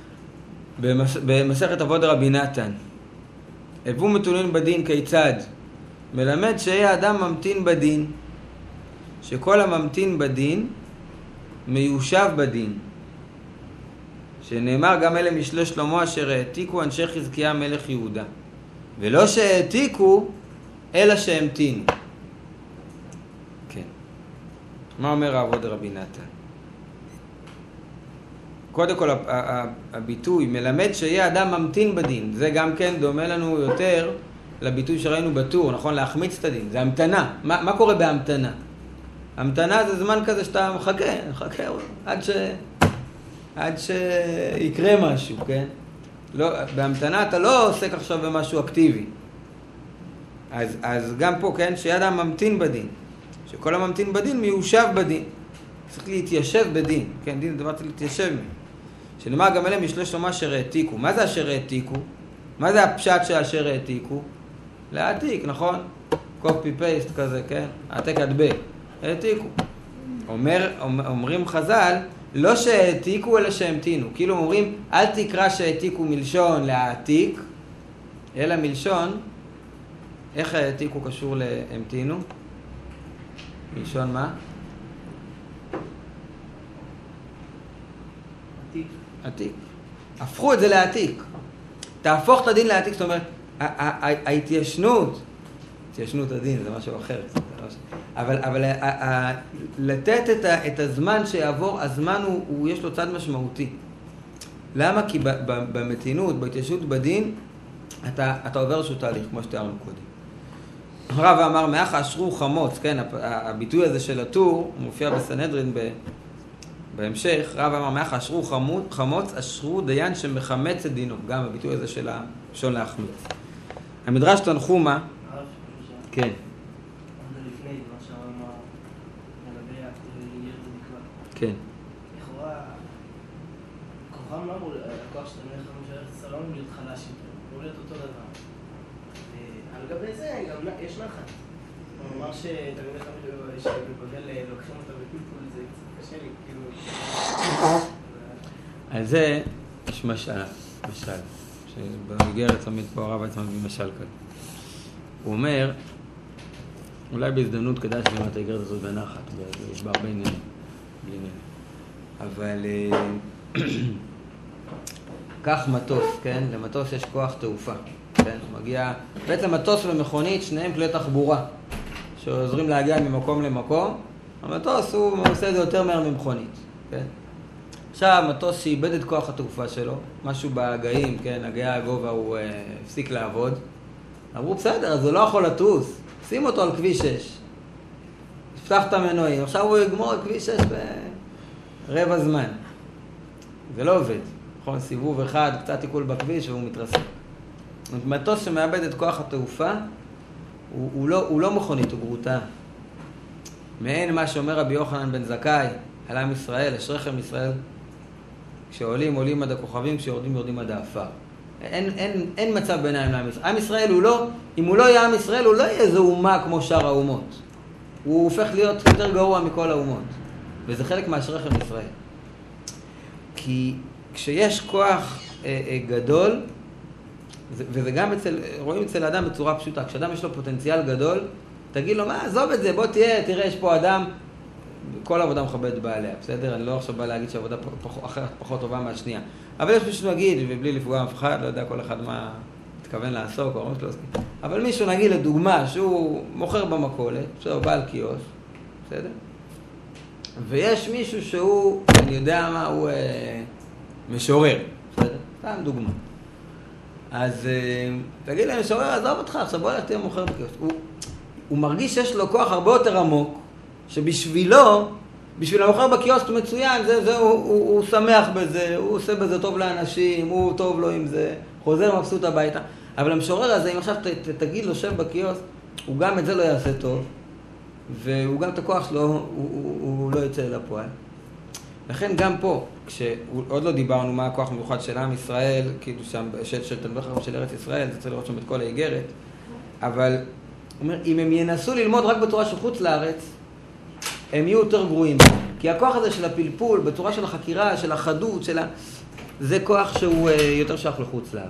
במסכת אבות רבי נתן. הבוא מתונים בדין כיצד? מלמד שיהיה אדם ממתין בדין, שכל הממתין בדין מיושב בדין. שנאמר גם אלה משלי שלמה אשר העתיקו אנשי חזקיה מלך יהודה. ולא שהעתיקו, אלא שהמתינו. כן. מה אומר העבוד רבי נתן? קודם כל הביטוי מלמד שיהיה אדם ממתין בדין. זה גם כן דומה לנו יותר לביטוי שראינו בטור, נכון? להחמיץ את הדין. זה המתנה. מה קורה בהמתנה? המתנה זה זמן כזה שאתה מחכה עד שיקרה משהו, כן? לא, בהמתנה אתה לא עוסק עכשיו במשהו אקטיבי. אז גם פה, כן, שאדם ממתין בדין. שכל הממתין בדין מיושב בדין. צריך להתיישב בדין. כן, דין דבר צריך להתיישב. שנאמר גם אלה משלי שלמה אשר העתיקו. מה זה אשר העתיקו? מה זה הפשט שאשר העתיקו? להעתיק, נכון? copy paste כזה, כן? העתק הדבק. העתיקו. אומרים חז"ל, לא שהעתיקו אלא שהמתינו. כאילו אומרים, אל תקרא שהעתיקו מלשון להעתיק, אלא מלשון, איך העתיקו קשור להמתינו? מלשון מה? עתיק. הפכו את זה להעתיק. תהפוך את הדין להעתיק, זאת אומרת, ההתיישנות, התיישנות הדין זה משהו אחר. אבל לתת את הזמן שיעבור, הזמן יש לו צד משמעותי. למה? כי במתינות, בהתיישנות בדין, אתה עובר איזשהו תהליך, כמו שתיארנו קודם. הרב אמר, מאח אשרו חמוץ, כן, הביטוי הזה של הטור, הוא מופיע בסנהדרין בהמשך, רב אמר, מאח אשרו חמוץ, אשרו דיין שמחמץ את דינו. גם הביטוי הזה של השון להחמיץ. המדרש תנחומה, כן. לפני, מה שאמר לגבי ירד נקבע. כן. לכאורה, כוחם לא אמור, הכוח שאתה מלך הממשלה ישראל לא אמור להיות חלש יותר, אמור להיות אותו דבר. על גבי זה גם יש נחת. הוא אמר שתלמידי חכמים שבבבל לוקחים אותה בפלפול, זה קצת קשה לי, כאילו... על זה יש משל, שבמסגרת תמיד פה הרב עצמם במשל כזה. הוא אומר, אולי בהזדמנות כדאי שגם את האיגרת הזאת בנחת, יש בה הרבה עניינים, בלי עניינים. אבל כך מטוס, כן? למטוס יש כוח תעופה, כן? הוא מגיע, בעצם מטוס ומכונית, שניהם כלי תחבורה, שעוזרים להגיע ממקום למקום. המטוס הוא עושה את זה יותר מהר ממכונית, כן? עכשיו, מטוס שאיבד את כוח התעופה שלו, משהו בהגאים, כן? הגאי הגובה הוא הפסיק לעבוד. אמרו, בסדר, אז הוא לא יכול לטוס, שים אותו על כביש 6. יפתח את המנועים, עכשיו הוא יגמור את כביש 6 ברבע זמן. זה לא עובד. נכון, סיבוב אחד, קצת עיכול בכביש והוא מתרסק. מטוס שמאבד את כוח התעופה, הוא לא מכונית, הוא גרוטה. מעין מה שאומר רבי יוחנן בן זכאי, על עם ישראל, אשריכם ישראל, כשעולים, עולים עד הכוכבים, כשיורדים, יורדים עד האפר. אין מצב ביניים לעם ישראל. עם ישראל הוא לא, אם הוא לא יהיה עם ישראל, הוא לא יהיה איזו אומה כמו שאר האומות. הוא הופך להיות יותר גרוע מכל האומות. וזה חלק מאשריכם ישראל. כי כשיש כוח גדול, וזה גם רואים אצל האדם בצורה פשוטה, כשאדם יש לו פוטנציאל גדול, תגיד לו, מה, עזוב את זה, בוא תראה, יש פה אדם, כל עבודה מכבדת בעליה, בסדר? אני לא עכשיו בא להגיד שהעבודה אחרת פחות טובה מהשנייה. אבל יש מישהו נגיד, ובלי לפגוע אף אחד, לא יודע כל אחד מה מתכוון לעסוק, או לא עסק. אבל מישהו נגיד לדוגמה, שהוא מוכר במכולת, שהוא בעל קיוסק, בסדר? ויש מישהו שהוא, אני יודע מה, הוא משורר, בסדר? סתם דוגמה. אז תגיד להם, משורר, עזוב אותך, עכשיו בוא תהיה מוכר בקיוסק. הוא מרגיש שיש לו כוח הרבה יותר עמוק, שבשבילו, בשביל המוכר בקיוסק מצוין, הוא שמח בזה, הוא עושה בזה טוב לאנשים, הוא טוב לו עם זה, חוזר מבסוט הביתה. אבל המשורר הזה, אם עכשיו תגיד לו שב בקיוסק, הוא גם את זה לא יעשה טוב, והוא גם את הכוח שלו, הוא לא יצא אל הפועל. לכן גם פה, כשעוד לא דיברנו מה הכוח מיוחד של עם ישראל, כאילו שם, של תלמידי חכמים של ארץ ישראל, זה צריך לראות שם את כל האיגרת, אבל הוא אומר, אם הם ינסו ללמוד רק בצורה של חוץ לארץ, הם יהיו יותר גרועים. כי הכוח הזה של הפלפול, בצורה של החקירה, של החדות, זה כוח שהוא יותר שייך לחוץ לארץ.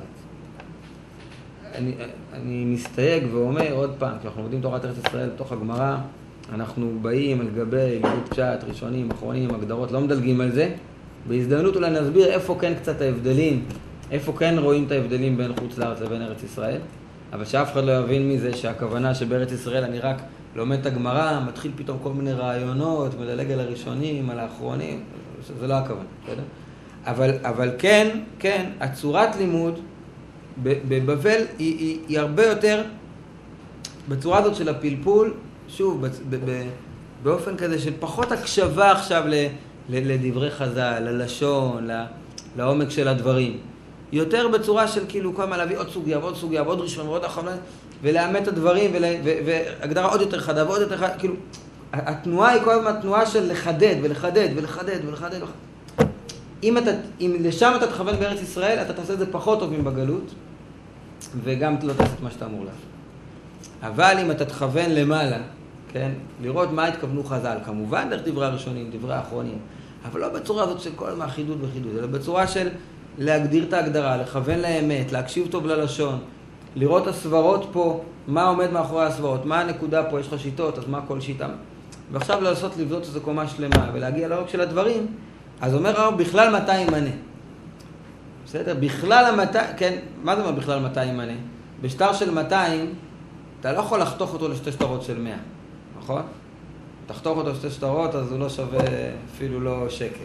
אני מסתייג ואומר עוד פעם, כשאנחנו לומדים תורת ארץ ישראל בתוך הגמרא, אנחנו באים על גבי לימוד פשט, ראשונים, אחרונים, הגדרות, לא מדלגים על זה. בהזדמנות אולי נסביר איפה כן קצת ההבדלים, איפה כן רואים את ההבדלים בין חוץ לארץ לבין ארץ ישראל. אבל שאף אחד לא יבין מזה שהכוונה שבארץ ישראל אני רק לומד את הגמרא, מתחיל פתאום כל מיני רעיונות, מדלג על הראשונים, על האחרונים, זה לא הכוונה, בסדר? אבל כן, הצורת לימוד בבבל היא הרבה יותר, בצורה הזאת של הפלפול, שוב, באופן כזה של פחות הקשבה עכשיו לדברי חז"ל, ללשון, לעומק של הדברים. יותר בצורה של כאילו כמה להביא עוד סוגיה ועוד סוגיה ועוד ראשון ועוד אחרון, ולאמת את הדברים והגדרה עוד יותר חדה ועוד יותר חדה, כאילו, התנועה היא כל הזמן התנועה של לחדד ולחדד ולחדד ולחדד. אם לשם אתה תכוון בארץ ישראל, אתה תעשה את זה פחות טוב מבגלות, וגם לא תעשה את מה שאתה אמור לעשות. אבל אם אתה תכוון למעלה, כן, לראות מה התכוונו חז"ל, כמובן דרך דברי הראשונים, דברי האחרונים, אבל לא בצורה הזאת של כל הזמן חידוד וחידוד, אלא בצורה של להגדיר את ההגדרה, לכוון לאמת, להקשיב טוב ללשון, לראות הסברות פה, מה עומד מאחורי הסברות, מה הנקודה פה, יש לך שיטות, אז מה כל שיטה. ועכשיו לנסות לבדות איזו קומה שלמה ולהגיע לעומק של הדברים, אז אומר הרב, בכלל מתי ימנה? בסדר? בכלל המתי, כן, מה זה אומר בכלל מתי ימנה? בשטר של 200, אתה לא יכול לחתוך אותו לשתי שטרות של 100, נכון? תחתוך אותו לשתי שטרות, אז הוא לא שווה אפילו לא שקל.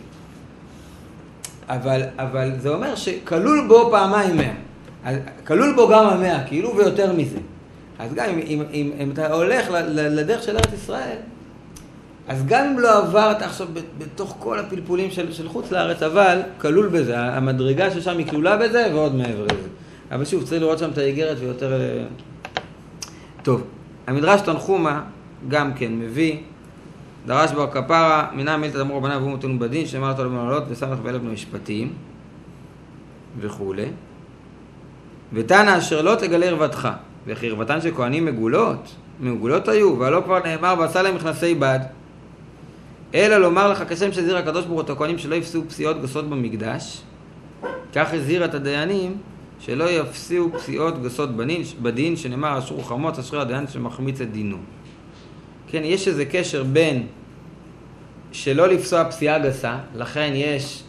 אבל זה אומר שכלול בו פעמיים 100. כלול בו גם 100, כאילו ויותר מזה. אז גם אם אתה הולך לדרך של ארץ ישראל, אז גם אם לא עברת עכשיו בתוך כל הפלפולים של חוץ לארץ, אבל כלול בזה, המדרגה ששם היא כלולה בזה ועוד מעבר לזה. אבל שוב, צריך לראות שם את האיגרת ויותר... טוב, המדרש תנחומה גם כן מביא, דרש בר כפרה, מינה מילתא דאמרו רבנן והוא מתנו בדין, שאמר אותו למעלות וסמך ואלף בנו משפטים וכו'. ותנא אשר לא תגלה ערוותך, וכי ערוותן של כהנים מגולות היו, והלא כבר נאמר ועשה להם מכנסי בד, אלא לומר לך כשם שהזהיר הקדוש ברוך הוא את הכהנים שלא יפסיעו פסיעות גסות במקדש, כך הזהיר את הדיינים שלא יפסיעו פסיעות גסות בדין, שנאמר אשרו חמוץ אשרי הדיין שמחמיץ את דינו. כן, יש איזה קשר בין שלא לפסוע פסיעה גסה, לכן יש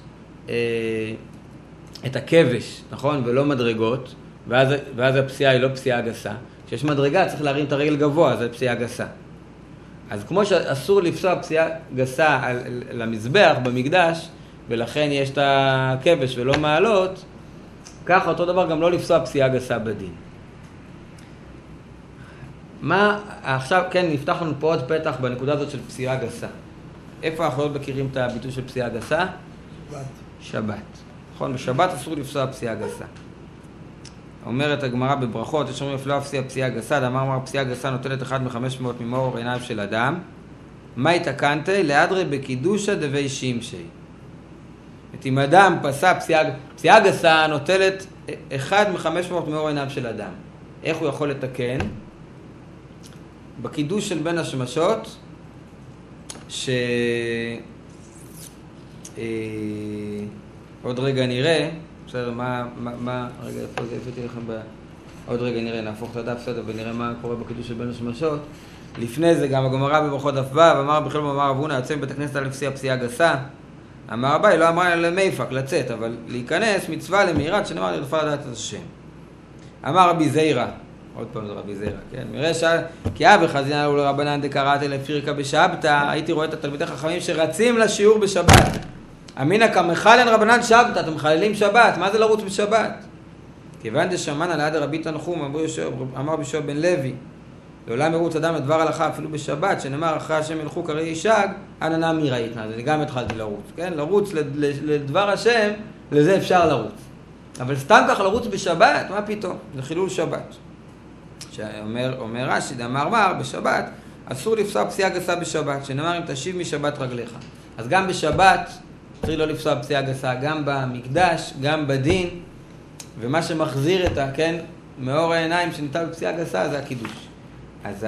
את הכבש, נכון, ולא מדרגות, ואז הפסיעה היא לא פסיעה גסה. כשיש מדרגה צריך להרים את הרגל גבוה, זה פסיעה גסה. אז כמו שאסור לפסוע פסיעה גסה למזבח במקדש, ולכן יש את הכבש ולא מעלות, כך אותו דבר גם לא לפסוע פסיעה גסה בדין. עכשיו כן נפתח לנו פה עוד פתח בנקודה הזאת של פסיעה גסה. איפה אנחנו עוד מכירים את הביטוי של פסיעה גסה? שבת. נכון, בשבת אסור לפסוע פסיעה גסה. אומרת הגמרא בברכות, יש אומרים אפילו פסיעה גסה, דאמר פסיעה גסה נוטלת 1 מ-500 ממאור עיניו של אדם. מה התקנתי? להדרי בקידושה דבי שמשי. אם אדם פסע פסיעה גסה נוטלת 1 מ-500 ממאור עיניו של אדם. איך הוא יכול לתקן? בקידוש של בין השמשות, עוד רגע נראה, בסדר, רגע, איפה זה, הבאתי לכם עוד רגע נראה, נהפוך את הדף סדר ונראה מה קורה בקידוש של בין השמשות. לפני זה גם הגמרא בברכות דף ו' אמר בכלל אמר רב הונא יוצא מבית הכנסת לפסיעה פסיעה גסה. אמר אביי לא אמרה למיפק לצאת, אבל להיכנס מצווה למהירת שנאמר לרדפה לדעת את השם. אמר רבי זיירא, עוד פעם זה רבי זיירא, כן? מראה כי אבי חזינה לו לרבנן דקראתי לפירקה בשבתא, הייתי רואה את התלמידי חכמים שרצים לשיעור בשבת. אמינא כמחלן רבנן שבתא, אתם מחללים שבת, מה זה לרוץ בשבת? כיוון דשמען על עד רבי תנחום, אמר בישוע בן לוי, לעולם ירוץ אדם לדבר הלכה אפילו בשבת, שנאמר אחרי השם ילכו קרי ישג, אנא נמי ראיתנא, אני גם התחלתי לרוץ, כן? לרוץ לדבר השם, לזה אפשר לרוץ. אבל סתם ככה לרוץ בשבת, מה פתאום? זה חילול שבת. אומר רש"י, דאמר בשבת, אסור לפסוע פסיעה גסה בשבת, שנאמר אם תשיב משבת רגליך. אז גם בשבת צריך לא לפסוע פסיעה גסה, גם במקדש, גם בדין, ומה שמחזיר את כן, מאור העיניים שניתן בפסיעה גסה זה הקידוש. אז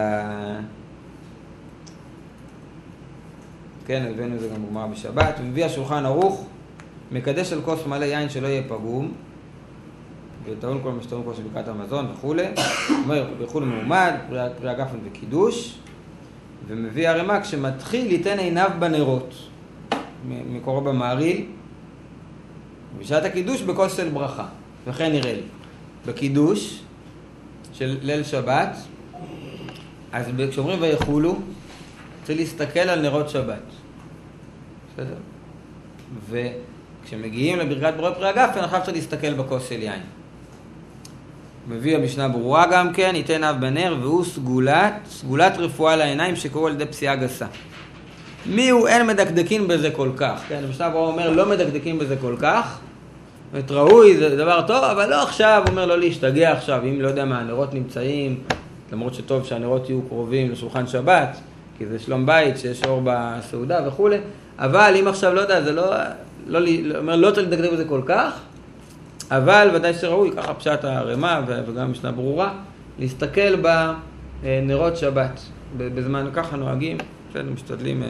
כן, הבאנו זה גם בגמרא בשבת, ומביא השולחן ערוך, מקדש על כוס מלא יין שלא יהיה פגום, וטעון כל מה שטעון כל שבקעת המזון וכו'. אומר, וכו' מעומד, פרי גפן וקידוש, ומביא הרמ"ק שמתחיל ליתן עיניו בנרות, מקורו במעריל, בשעת הקידוש בכוס של ברכה, וכן נראה לי. בקידוש של ליל שבת, אז כשאומרים ויחולו, צריך להסתכל על נרות שבת. בסדר? וכשמגיעים לברכת בורא פרי הגפן, עכשיו צריך להסתכל בכוס של יין. מביא המשנה ברורה גם כן, ייתן אב בנר, והוא סגולת רפואה לעיניים שקוראו על ידי פסיעה גסה. מי הוא? אין מדקדקים בזה כל כך. כן, המשנה ברורה אומר, לא מדקדקים בזה כל כך. זאת ראוי, זה דבר טוב, אבל לא עכשיו, הוא אומר לא להשתגע עכשיו, אם לא יודע מה, הנרות נמצאים, למרות שטוב שהנרות יהיו קרובים לשולחן שבת, כי זה שלום בית שיש אור בסעודה וכו'. אבל אם עכשיו לא יודע, זה לא צריך לדקדק בזה כל כך, אבל ודאי שראוי, ככה פשט הרמה וגם משנה ברורה, להסתכל בנרות שבת. בזמן ככה נוהגים, בסדר, משתדלים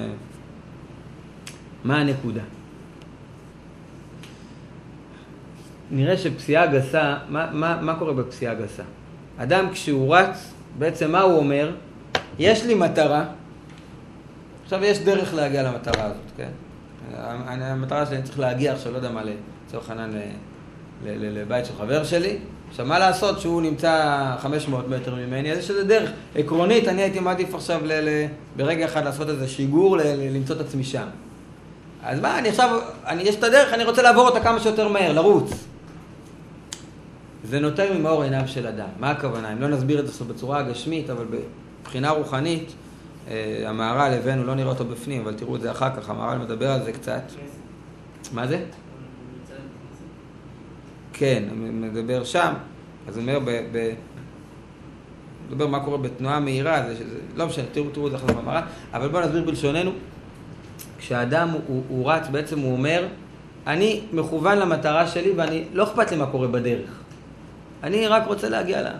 מה הנקודה. נראה שפסיעה גסה, מה קורה בפסיעה גסה? אדם כשהוא רץ, בעצם מה הוא אומר? יש לי מטרה, עכשיו יש דרך להגיע למטרה הזאת, כן? המטרה שלי, אני צריך להגיע עכשיו, לא יודע מה, לצורך חנן לבית של חבר שלי. עכשיו, מה לעשות שהוא נמצא 500 מטר ממני? אז יש איזה דרך. עקרונית, אני הייתי מעדיף עכשיו ברגע אחד לעשות איזה שיגור, למצוא את עצמי שם. אז מה, יש את הדרך, אני רוצה לעבור אותה כמה שיותר מהר, לרוץ. זה נוטל ממאור עיניו של אדם. מה הכוונה? אם לא נסביר את זה בצורה הגשמית, אבל בבחינה רוחנית, המהר"ל הבאנו, לא נראה אותו בפנים, אבל תראו את זה אחר כך, המהר"ל מדבר על זה קצת. מה זה? כן, מדבר שם, אז הוא אומר, מדבר מה קורה בתנועה מהירה, לא משנה, תראו את זה אחר במהר"ל, אבל בואו נסביר בלשוננו, כשהאדם הוא רץ, בעצם הוא אומר, אני מכוון למטרה שלי ואני לא אכפת לי מה קורה בדרך. אני רק רוצה להגיע לה.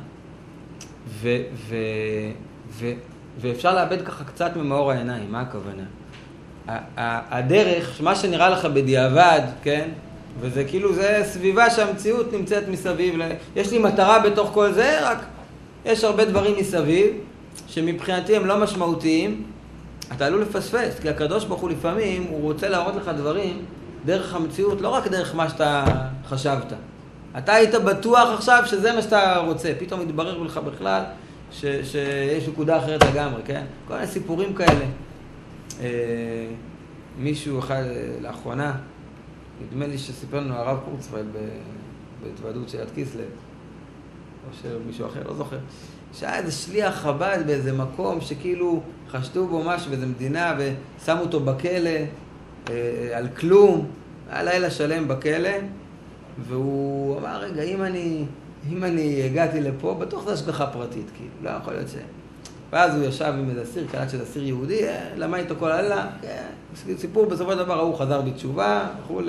ואפשר לאבד ככה קצת ממאור העיניים, מה הכוונה? הדרך, מה שנראה לך בדיעבד, כן? וזה כאילו, זה סביבה שהמציאות נמצאת מסביב. יש לי מטרה בתוך כל זה, רק יש הרבה דברים מסביב, שמבחינתי הם לא משמעותיים. אתה עלול לפספס, כי הקדוש ברוך הוא לפעמים, הוא רוצה להראות לך דברים דרך המציאות, לא רק דרך מה שאתה חשבת. אתה היית בטוח עכשיו שזה מה שאתה רוצה, פתאום מתברר לך בכלל שיש נקודה אחרת לגמרי, כן? כל מיני סיפורים כאלה. מישהו אחד לאחרונה, נדמה לי שסיפר לנו הרב קורצפלד בהתוועדות של יד קיסלב, או של מישהו אחר, לא זוכר, שהיה איזה שליח חב"ד באיזה מקום שכאילו חשדו בו משהו באיזה מדינה ושמו אותו בכלא על כלום, היה לילה שלם בכלא, והוא אמר, רגע, אם אני הגעתי לפה, בטוח זה השגחה פרטית, כאילו, לא יכול להיות ש... ואז הוא ישב עם איזה אסיר, קלט שזה אסיר יהודי, למד איתו כל הלילה, סיפור, בסופו של דבר הוא חזר בתשובה,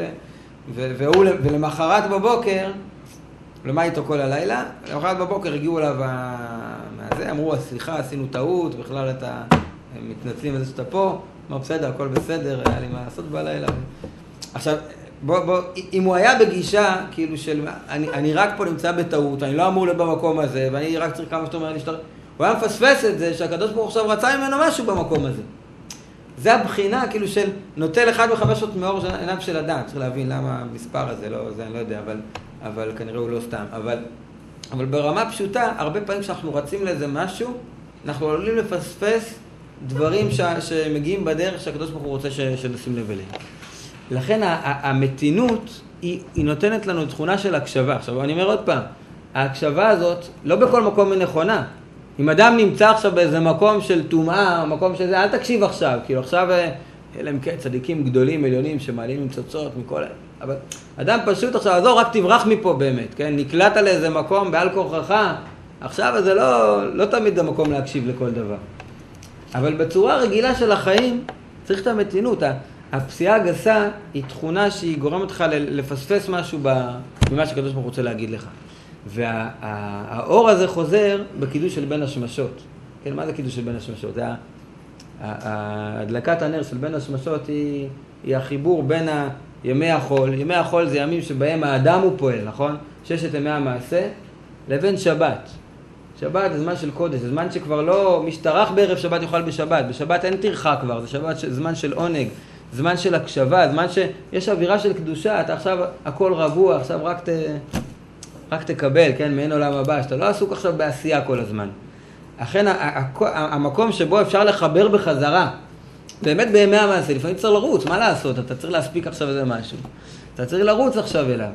ולמחרת בבוקר, למד איתו כל הלילה, למחרת בבוקר הגיעו אליו מהזה, אמרו, סליחה, עשינו טעות, בכלל אתה מתנצלים על זה שאתה פה, אמר, בסדר, הכל בסדר, היה לי מה לעשות בלילה. עכשיו, אם הוא היה בגישה, כאילו של, אני רק פה נמצא בטעות, אני לא אמור להיות במקום הזה, ואני רק צריך כמה שאתה אומר להשתרק, הוא היה מפספס את זה, שהקדוש ברוך עכשיו רצה ממנו משהו במקום הזה. זה הבחינה, כאילו של נוטל 1/5 מאור עיניו של אדם, צריך להבין למה המספר הזה, זה אני לא יודע, אבל כנראה הוא לא סתם. אבל ברמה פשוטה, הרבה פעמים כשאנחנו רצים לאיזה משהו, אנחנו עלולים לפספס דברים שמגיעים בדרך שהקדוש ברוך הוא רוצה שנשים לב אליהם. לכן המתינות היא נותנת לנו תכונה של הקשבה. עכשיו אני אומר עוד פעם, ההקשבה הזאת לא בכל מקום היא נכונה. אם אדם נמצא עכשיו באיזה מקום של טומאה, או מקום שזה, אל תקשיב עכשיו, כאילו עכשיו אלה הם צדיקים גדולים, עליונים, שמעלים עם צוצות מכל... אבל אדם פשוט עכשיו, עזור, רק תברח מפה באמת, כן? נקלט על איזה מקום בעל כורחך, עכשיו זה לא תמיד המקום להקשיב לכל דבר. אבל בצורה רגילה של החיים צריך את המתינות. הפסיעה הגסה היא תכונה שהיא גורמת לך לפספס משהו במה שהקדוש ברוך הוא רוצה להגיד לך. והאור הזה חוזר בקידוש של בין השמשות. כן, מה זה קידוש של בין השמשות? הדלקת הנר של בין השמשות היא החיבור בין ימי החול. ימי החול זה ימים שבהם האדם הוא פועל, נכון? 6 ימי המעשה, לבין שבת. שבת זה זמן של קודש, זה זמן שכבר לא משתרך בערב שבת יוכל בשבת. בשבת אין טרחה כבר, זה שבת זמן של עונג, זמן של הקשבה, זמן שיש אווירה של קדושה, אתה עכשיו הכל רגוע, עכשיו רק תקבל, כן, מעין עולם הבא, שאתה לא עסוק עכשיו בעשייה כל הזמן. אכן, המקום שבו אפשר לחבר בחזרה, באמת בימי המעשה, לפעמים צריך לרוץ, מה לעשות? אתה צריך להספיק עכשיו איזה משהו. אתה צריך לרוץ עכשיו אליו.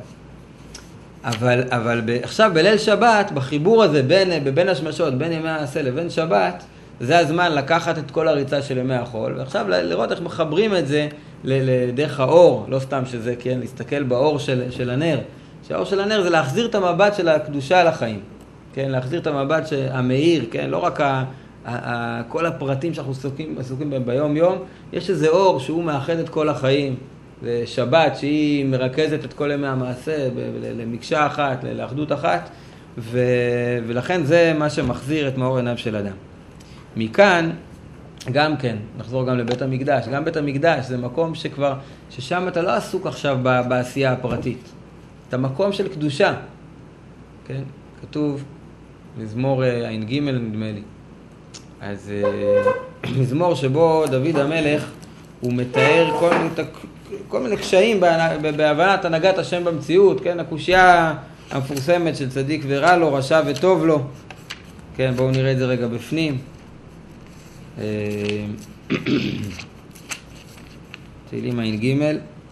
אבל עכשיו בליל שבת, בחיבור הזה בין השמשות, בין ימי המעשה לבין שבת, זה הזמן לקחת את כל הריצה של ימי החול, ועכשיו לראות איך מחברים את זה לדרך האור, לא סתם שזה, כן, להסתכל באור של הנר. שהאור של הנר זה להחזיר את המבט של הקדושה על החיים. כן, להחזיר את המבט המאיר, כן, לא רק כל הפרטים שאנחנו עסוקים בהם ביום יום, יש איזה אור שהוא מאחד את כל החיים. זה שבת שהיא מרכזת את כל ימי המעשה למקשה אחת, לאחדות אחת, ולכן זה מה שמחזיר את מאור עיניו של אדם. מכאן, גם כן, נחזור גם לבית המקדש. גם בית המקדש זה מקום ששם אתה לא עסוק עכשיו בעשייה הפרטית. את המקום של קדושה. כן? כתוב, מזמור ע"ג נדמה לי. אז מזמור שבו דוד המלך, הוא מתאר כל מיני קשיים בהבנת הנהגת השם במציאות, כן? הקושיה המפורסמת של צדיק ורע לו, רשע וטוב לו. כן, בואו נראה את זה רגע בפנים. תהילים ע"ג.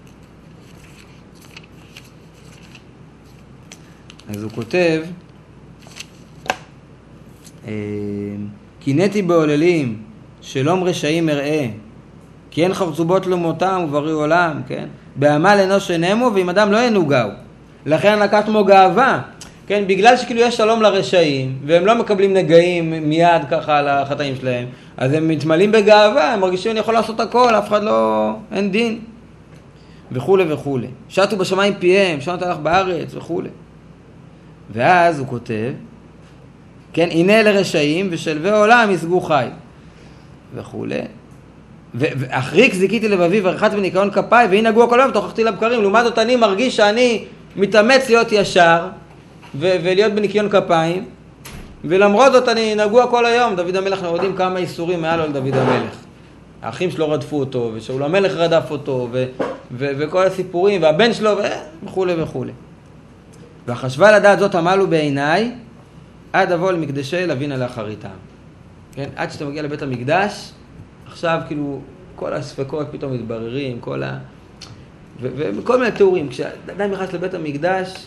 אז הוא כותב, קינאתי בעוללים, שלום רשעים אראה, כי אין חרצובות למותם ובריא עולם, כן? בעמל אנוש אינמו, ואם אדם לא ינוגעו. לכן לקחת מו גאווה, כן? בגלל שכאילו יש שלום לרשעים, והם לא מקבלים נגעים מיד ככה על החטאים שלהם, אז הם מתמלאים בגאווה, הם מרגישים אני יכול לעשות הכל, אף אחד לא, אין דין. וכו' וכו'. שטו בשמיים פיהם, שנות הלך בארץ וכו'. ואז הוא כותב, כן, הנה לרשעים ושלבי עולם יסגו חי. וכו'. ואחריק זיקיתי לבבי ורחץ בניקיון כפיי, והנהגו הכל היום תוכחתי לבקרים. לעומת זאת אני מרגיש שאני מתאמץ להיות ישר, ולהיות בניקיון כפיים, ולמרות זאת אני נגוע כל היום. דוד המלך, אנחנו יודעים כמה איסורים מעל על דוד המלך. האחים שלו רדפו אותו, ושאול המלך רדף אותו, וכל הסיפורים, והבן שלו, וכו' וכו'. והחשבה לדעת זאת עמלו בעיניי, עד אבוא למקדשי לוין על אחריתם. כן? עד שאתה מגיע לבית המקדש, עכשיו כאילו כל הספקות פתאום מתבררים, וכל מיני תיאורים. כשאדם נכנס לבית המקדש,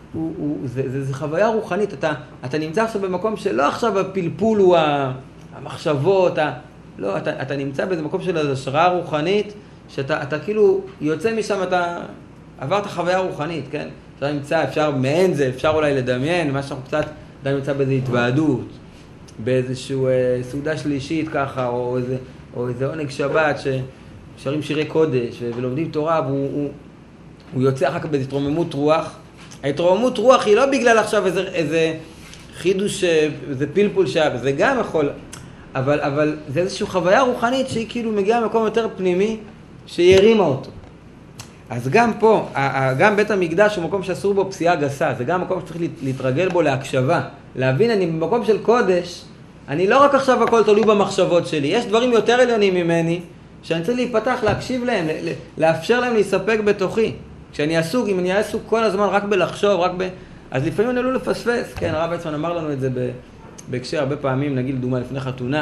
זה חוויה רוחנית. אתה נמצא עכשיו במקום שלא עכשיו הפלפול הוא המחשבות, לא, אתה נמצא באיזה מקום של השראה רוחנית, שאתה כאילו יוצא משם, אתה עברת חוויה רוחנית, כן? אתה נמצא, אפשר מעין זה, אפשר אולי לדמיין, מה שאנחנו קצת, אתה נמצא באיזו התוועדות, באיזשהו סעודה שלישית ככה, או איזה עונג שבת, ששרים שירי קודש ולומדים תורה, והוא יוצא אחר כך באיזו התרוממות רוח. ההתרוממות רוח היא לא בגלל עכשיו איזה חידוש, איזה פלפול שעה, זה גם יכול, אבל זה איזושהי חוויה רוחנית שהיא כאילו מגיעה ממקום יותר פנימי, שירימה אותו. אז גם פה, גם בית המקדש הוא מקום שאסור בו פסיעה גסה, זה גם מקום שצריך להתרגל בו להקשבה. להבין, אני במקום של קודש, אני לא רק עכשיו הכל תלוי במחשבות שלי, יש דברים יותר עליונים ממני, שאני צריך להיפתח, להקשיב להם, לאפשר להם להיספק בתוכי. כשאני עסוק, אם אני עסוק כל הזמן רק בלחשוב, אז לפעמים אני עלול לפספס. כן, הרב ויצמן אמר לנו את זה בהקשר הרבה פעמים, נגיד לדוגמה לפני חתונה,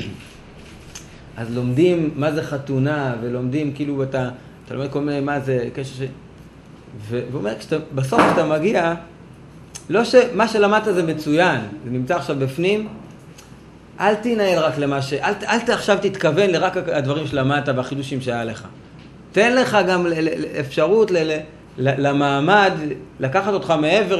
אז לומדים מה זה חתונה, ולומדים כאילו אתה לומד כל מיני מה זה קשר והוא אומר, בסוף כשאתה מגיע, לא שמה שלמדת זה מצוין, זה נמצא עכשיו בפנים, אל תנהל רק אל עכשיו תתכוון לרק הדברים שלמדת והחידושים שהיה לך. תן לך גם אפשרות למעמד, לקחת אותך מעבר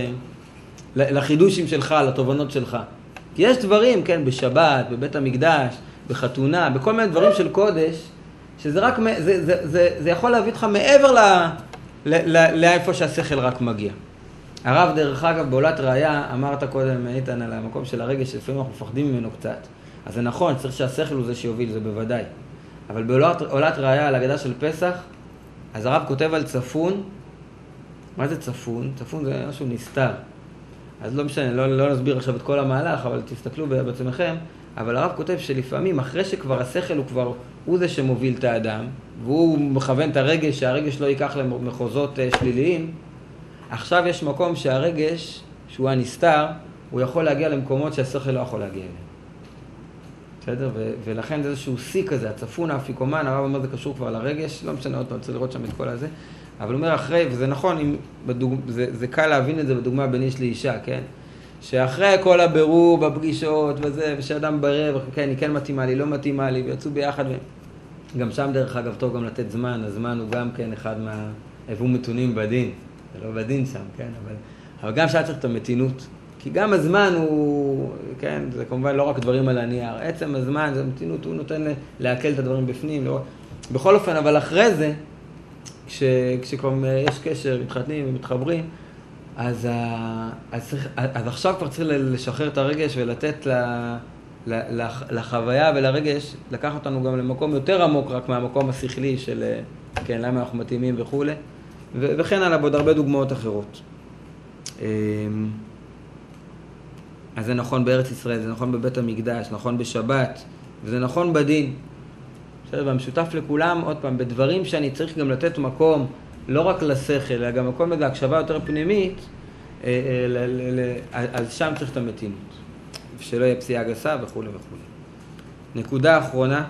לחידושים שלך, לתובנות שלך. כי יש דברים, כן, בשבת, בבית המקדש, בחתונה, בכל מיני דברים של קודש, שזה רק, זה יכול להביא אותך מעבר לאיפה שהשכל רק מגיע. הרב דרך אגב בעולת ראיה, אמרת קודם איתן על המקום של הרגש, שלפעמים אנחנו מפחדים ממנו קצת. אז זה נכון, צריך שהשכל הוא זה שיוביל, זה בוודאי. אבל בעולת ראיה על הגדה של פסח, אז הרב כותב על צפון. מה זה צפון? צפון זה משהו נסתר. אז לא משנה, לא נסביר עכשיו את כל המהלך, אבל תסתכלו בעצמכם. אבל הרב כותב שלפעמים, אחרי שכבר השכל הוא זה שמוביל את האדם, והוא מכוון את הרגש, שהרגש לא ייקח למחוזות שליליים, עכשיו יש מקום שהרגש, שהוא הנסתר, הוא יכול להגיע למקומות שהשכל לא יכול להגיע אליהם. בסדר? ולכן זה איזשהו שיא כזה, הצפון, האפיקומן, הרב אומר זה קשור כבר לרגש, לא משנה עוד פעם, צריך לראות שם את כל הזה, אבל הוא אומר אחרי, וזה נכון, זה קל להבין את זה בדוגמה בין איש לאישה, כן? שאחרי כל הבירור בפגישות וזה, ושאדם ברב, כן, היא כן מתאימה לי, לא מתאימה לי, ויצאו ביחד, גם שם דרך אגב טוב גם לתת זמן, הזמן הוא גם כן אחד הביאו מתונים בדין, זה לא בדין שם, כן, אבל גם שהיה צריך את המתינות, כי גם הזמן הוא, כן, זה כמובן לא רק דברים על הנייר, עצם הזמן, זה מתינות, הוא נותן להקל את הדברים בפנים, לא, בכל אופן, אבל אחרי זה, כשכבר יש קשר, מתחתנים ומתחברים, אז עכשיו כבר צריך לשחרר את הרגש ולתת לחוויה ולרגש, לקח אותנו גם למקום יותר עמוק רק מהמקום השכלי של, כן, למה אנחנו מתאימים וכו'. וכן הלאה, בעוד הרבה דוגמאות אחרות. אז זה נכון בארץ ישראל, זה נכון בבית המקדש, נכון בשבת, וזה נכון בדין. בסדר, והמשותף לכולם, עוד פעם, בדברים שאני צריך גם לתת מקום, לא רק לשכל, אלא גם מקום להקשבה יותר פנימית, על שם צריך את המתינות. שלא יהיה פסיעה גסה וכו' וכו'. נקודה אחרונה,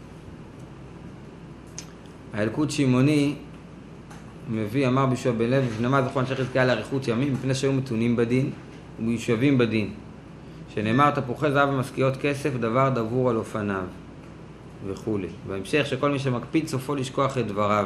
האלקוט שמעוני מביא, אמר בישוע בן לוי, ונאמר זכרון שייך חזקיה לאריכות ימים, מפני שהיו מתונים בדין ומיושבים בדין. שנאמר תפוחי זהב ומשכיות כסף, דבר דבור על אופניו. וכו'. בהמשך שכל מי שמקפיד סופו לשכוח את דבריו.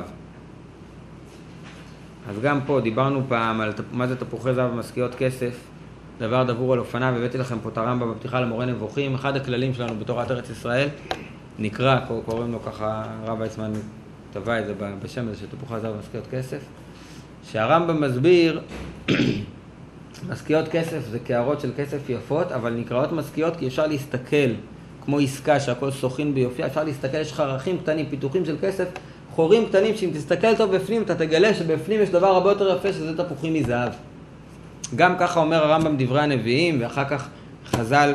אז גם פה דיברנו פעם על מה זה תפוחי זהב ומשכיות כסף, דבר דבור על אופניו, הבאתי לכם פה את הרמב"ם בפתיחה למורה נבוכים, אחד הכללים שלנו בתורת ארץ ישראל, נקרא, קוראים לו ככה, הרב ויצמן טבע את זה בשם הזה של תפוחי זהב ומשכיות כסף, שהרמב"ם מסביר, משכיות כסף זה קערות של כסף יפות, אבל נקראות משכיות כי אפשר להסתכל, כמו עסקה שהכל סוכין ביופיה, אפשר להסתכל, יש חרכים קטנים, פיתוחים של כסף, חורים קטנים, שאם תסתכל טוב בפנים, אתה תגלה שבפנים יש דבר הרבה יותר יפה, שזה תפוחים מזהב. גם ככה אומר הרמב"ם דברי הנביאים, ואחר כך חז"ל,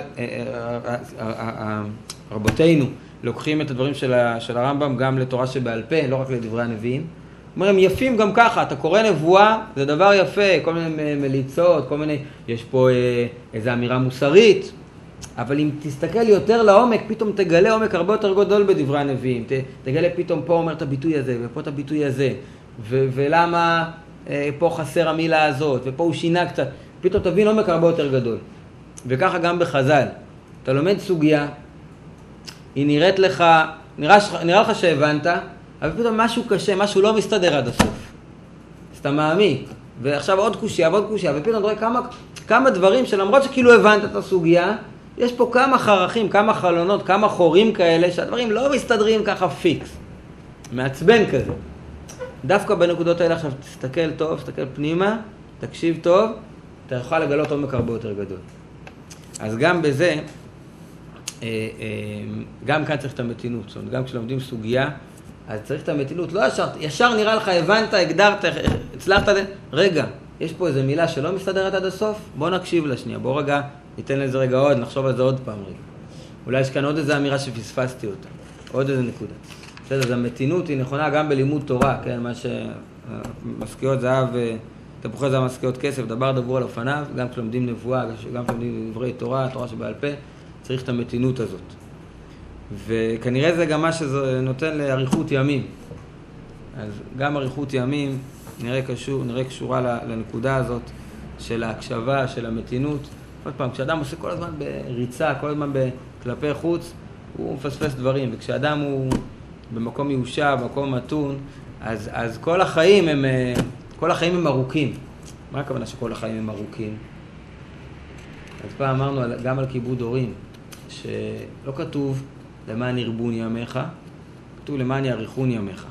רבותינו, לוקחים את הדברים של הרמב"ם גם לתורה שבעל פה, לא רק לדברי הנביאים. אומרים, הם יפים גם ככה, אתה קורא נבואה, זה דבר יפה, כל מיני מליצות, כל מיני, יש פה איזו אמירה מוסרית, אבל אם תסתכל יותר לעומק, פתאום תגלה עומק הרבה יותר גדול בדברי הנביאים. תגלה פתאום פה אומר את הביטוי הזה, ופה את הביטוי הזה, ולמה פה חסר המילה הזאת, ופה הוא שינה קצת. פתאום תבין עומק הרבה יותר גדול. וככה גם בחז"ל. אתה לומד סוגיה, היא נראית לך, נראה לך שהבנת, אבל פתאום משהו קשה, משהו לא מסתדר עד הסוף. אז אתה מעמיק, ועכשיו עוד קושיה ועוד קושיה, ופתאום אתה רואה כמה דברים שלמרות שכאילו הבנת את הסוגיה, יש פה כמה חרכים, כמה חלונות, כמה חורים כאלה, שהדברים לא מסתדרים ככה פיקס. מעצבן כזה. דווקא בנקודות האלה עכשיו תסתכל טוב, תסתכל פנימה, תקשיב טוב, אתה יכול לגלות עומק הרבה יותר גדול. אז גם בזה, גם כאן צריך את המתינות. זאת אומרת, גם כשלומדים סוגיה, אז צריך את המתינות. לא ישר נראה לך, הבנת, הגדרת, הצלחת, רגע, יש פה איזו מילה שלא מסתדרת עד הסוף, בוא נקשיב לשנייה, בוא רגע, ניתן לזה רגע עוד, נחשוב על זה עוד פעם רגע. אולי יש כאן עוד איזו אמירה שפספסתי אותה, עוד איזו נקודה. בסדר, אז המתינות היא נכונה גם בלימוד תורה, כן, מה שמשכיות זהב, תפוחי זהב משכיות כסף, דבר דבור על אופניו, גם כשלומדים נבואה, גם כשלומדים דברי תורה, תורה שבעל פה, צריך את המתינות הזאת. וכנראה זה גם מה שזה נותן לאריכות ימים. אז גם אריכות ימים נראה קשורה לנקודה הזאת של ההקשבה, של המתינות. עוד פעם, כשאדם עושה כל הזמן בריצה, כל הזמן כלפי חוץ, הוא מפספס דברים. וכשאדם הוא במקום מיושב, במקום מתון, אז כל החיים הם ארוכים. מה הכוונה שכל החיים הם ארוכים? אז פעם אמרנו גם על כיבוד הורים, שלא כתוב למען ירבון ימיך, כתוב למען יאריכון ימיך.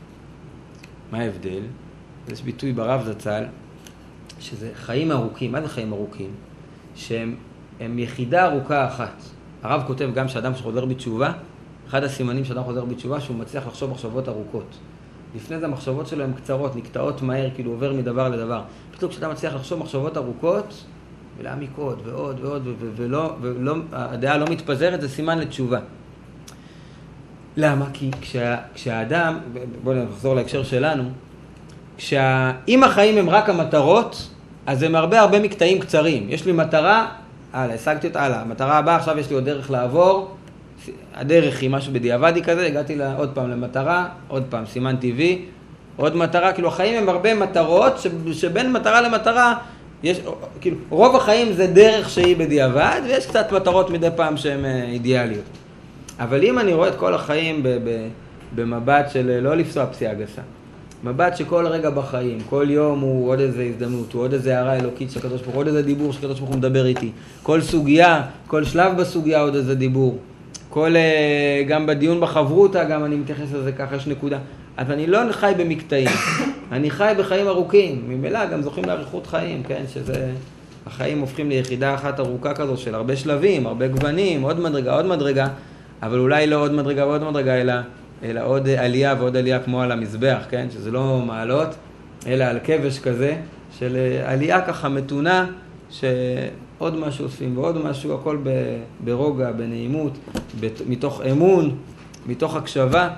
מה ההבדל? יש ביטוי ברב זצ"ל, שזה חיים ארוכים. מה זה חיים ארוכים? שהם יחידה ארוכה אחת. הרב כותב גם שאדם שחוזר בתשובה, אחד הסימנים שאדם חוזר בתשובה, שהוא מצליח לחשוב מחשבות ארוכות. לפני זה המחשבות שלו הן קצרות, נקטעות מהר, כאילו עובר מדבר לדבר. פתאום כשאתה מצליח לחשוב מחשבות ארוכות, ולהעמיקות ועוד ועוד, ולא, הדעה לא מתפזרת, זה סימן לתשובה. למה? כי כשהאדם, בואו נחזור להקשר שלנו, אם החיים הם רק המטרות, אז הם הרבה מקטעים קצרים. יש לי מטרה, השגתי אותה, המטרה הבאה, עכשיו יש לי עוד דרך לעבור, הדרך היא משהו בדיעבדי כזה, הגעתי עוד פעם למטרה, עוד פעם סימן טבעי, עוד מטרה, כאילו החיים הם הרבה מטרות, שבין מטרה למטרה, יש, כאילו, רוב החיים זה דרך שהיא בדיעבד, ויש קצת מטרות מדי פעם שהן אידיאליות. אבל אם אני רואה את כל החיים במבט של לא לפסוע פסיעה גסה, מבט שכל רגע בחיים, כל יום הוא עוד איזו הזדמנות, הוא עוד איזו הערה אלוקית של הקדוש ברוך הוא, עוד איזה דיבור של הקדוש ברוך הוא מדבר איתי, כל סוגיה, כל שלב בסוגיה עוד איזה דיבור, גם בדיון בחברותה, גם אני מתייחס לזה ככה, יש נקודה. אבל אני לא חי במקטעים, אני חי בחיים ארוכים, ממילא גם זוכים לאריכות חיים, כן? שזה, החיים הופכים ליחידה אחת ארוכה כזו של הרבה שלבים, הרבה גוונים, עוד מדרגה, אבל אולי לא עוד מדרגה ועוד מדרגה, אלא עוד עלייה ועוד עלייה כמו על המזבח, כן? שזה לא מעלות, אלא על כבש כזה, של עלייה ככה מתונה, שעוד משהו עושים ועוד משהו, הכל ברוגע, בנעימות, מתוך אמון, מתוך הקשבה,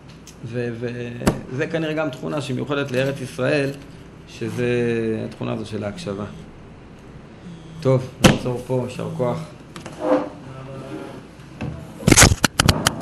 וזה כנראה גם תכונה שמיוחדת לארץ ישראל, שזה התכונה הזו של ההקשבה. טוב, נעצור פה, יישר כוח.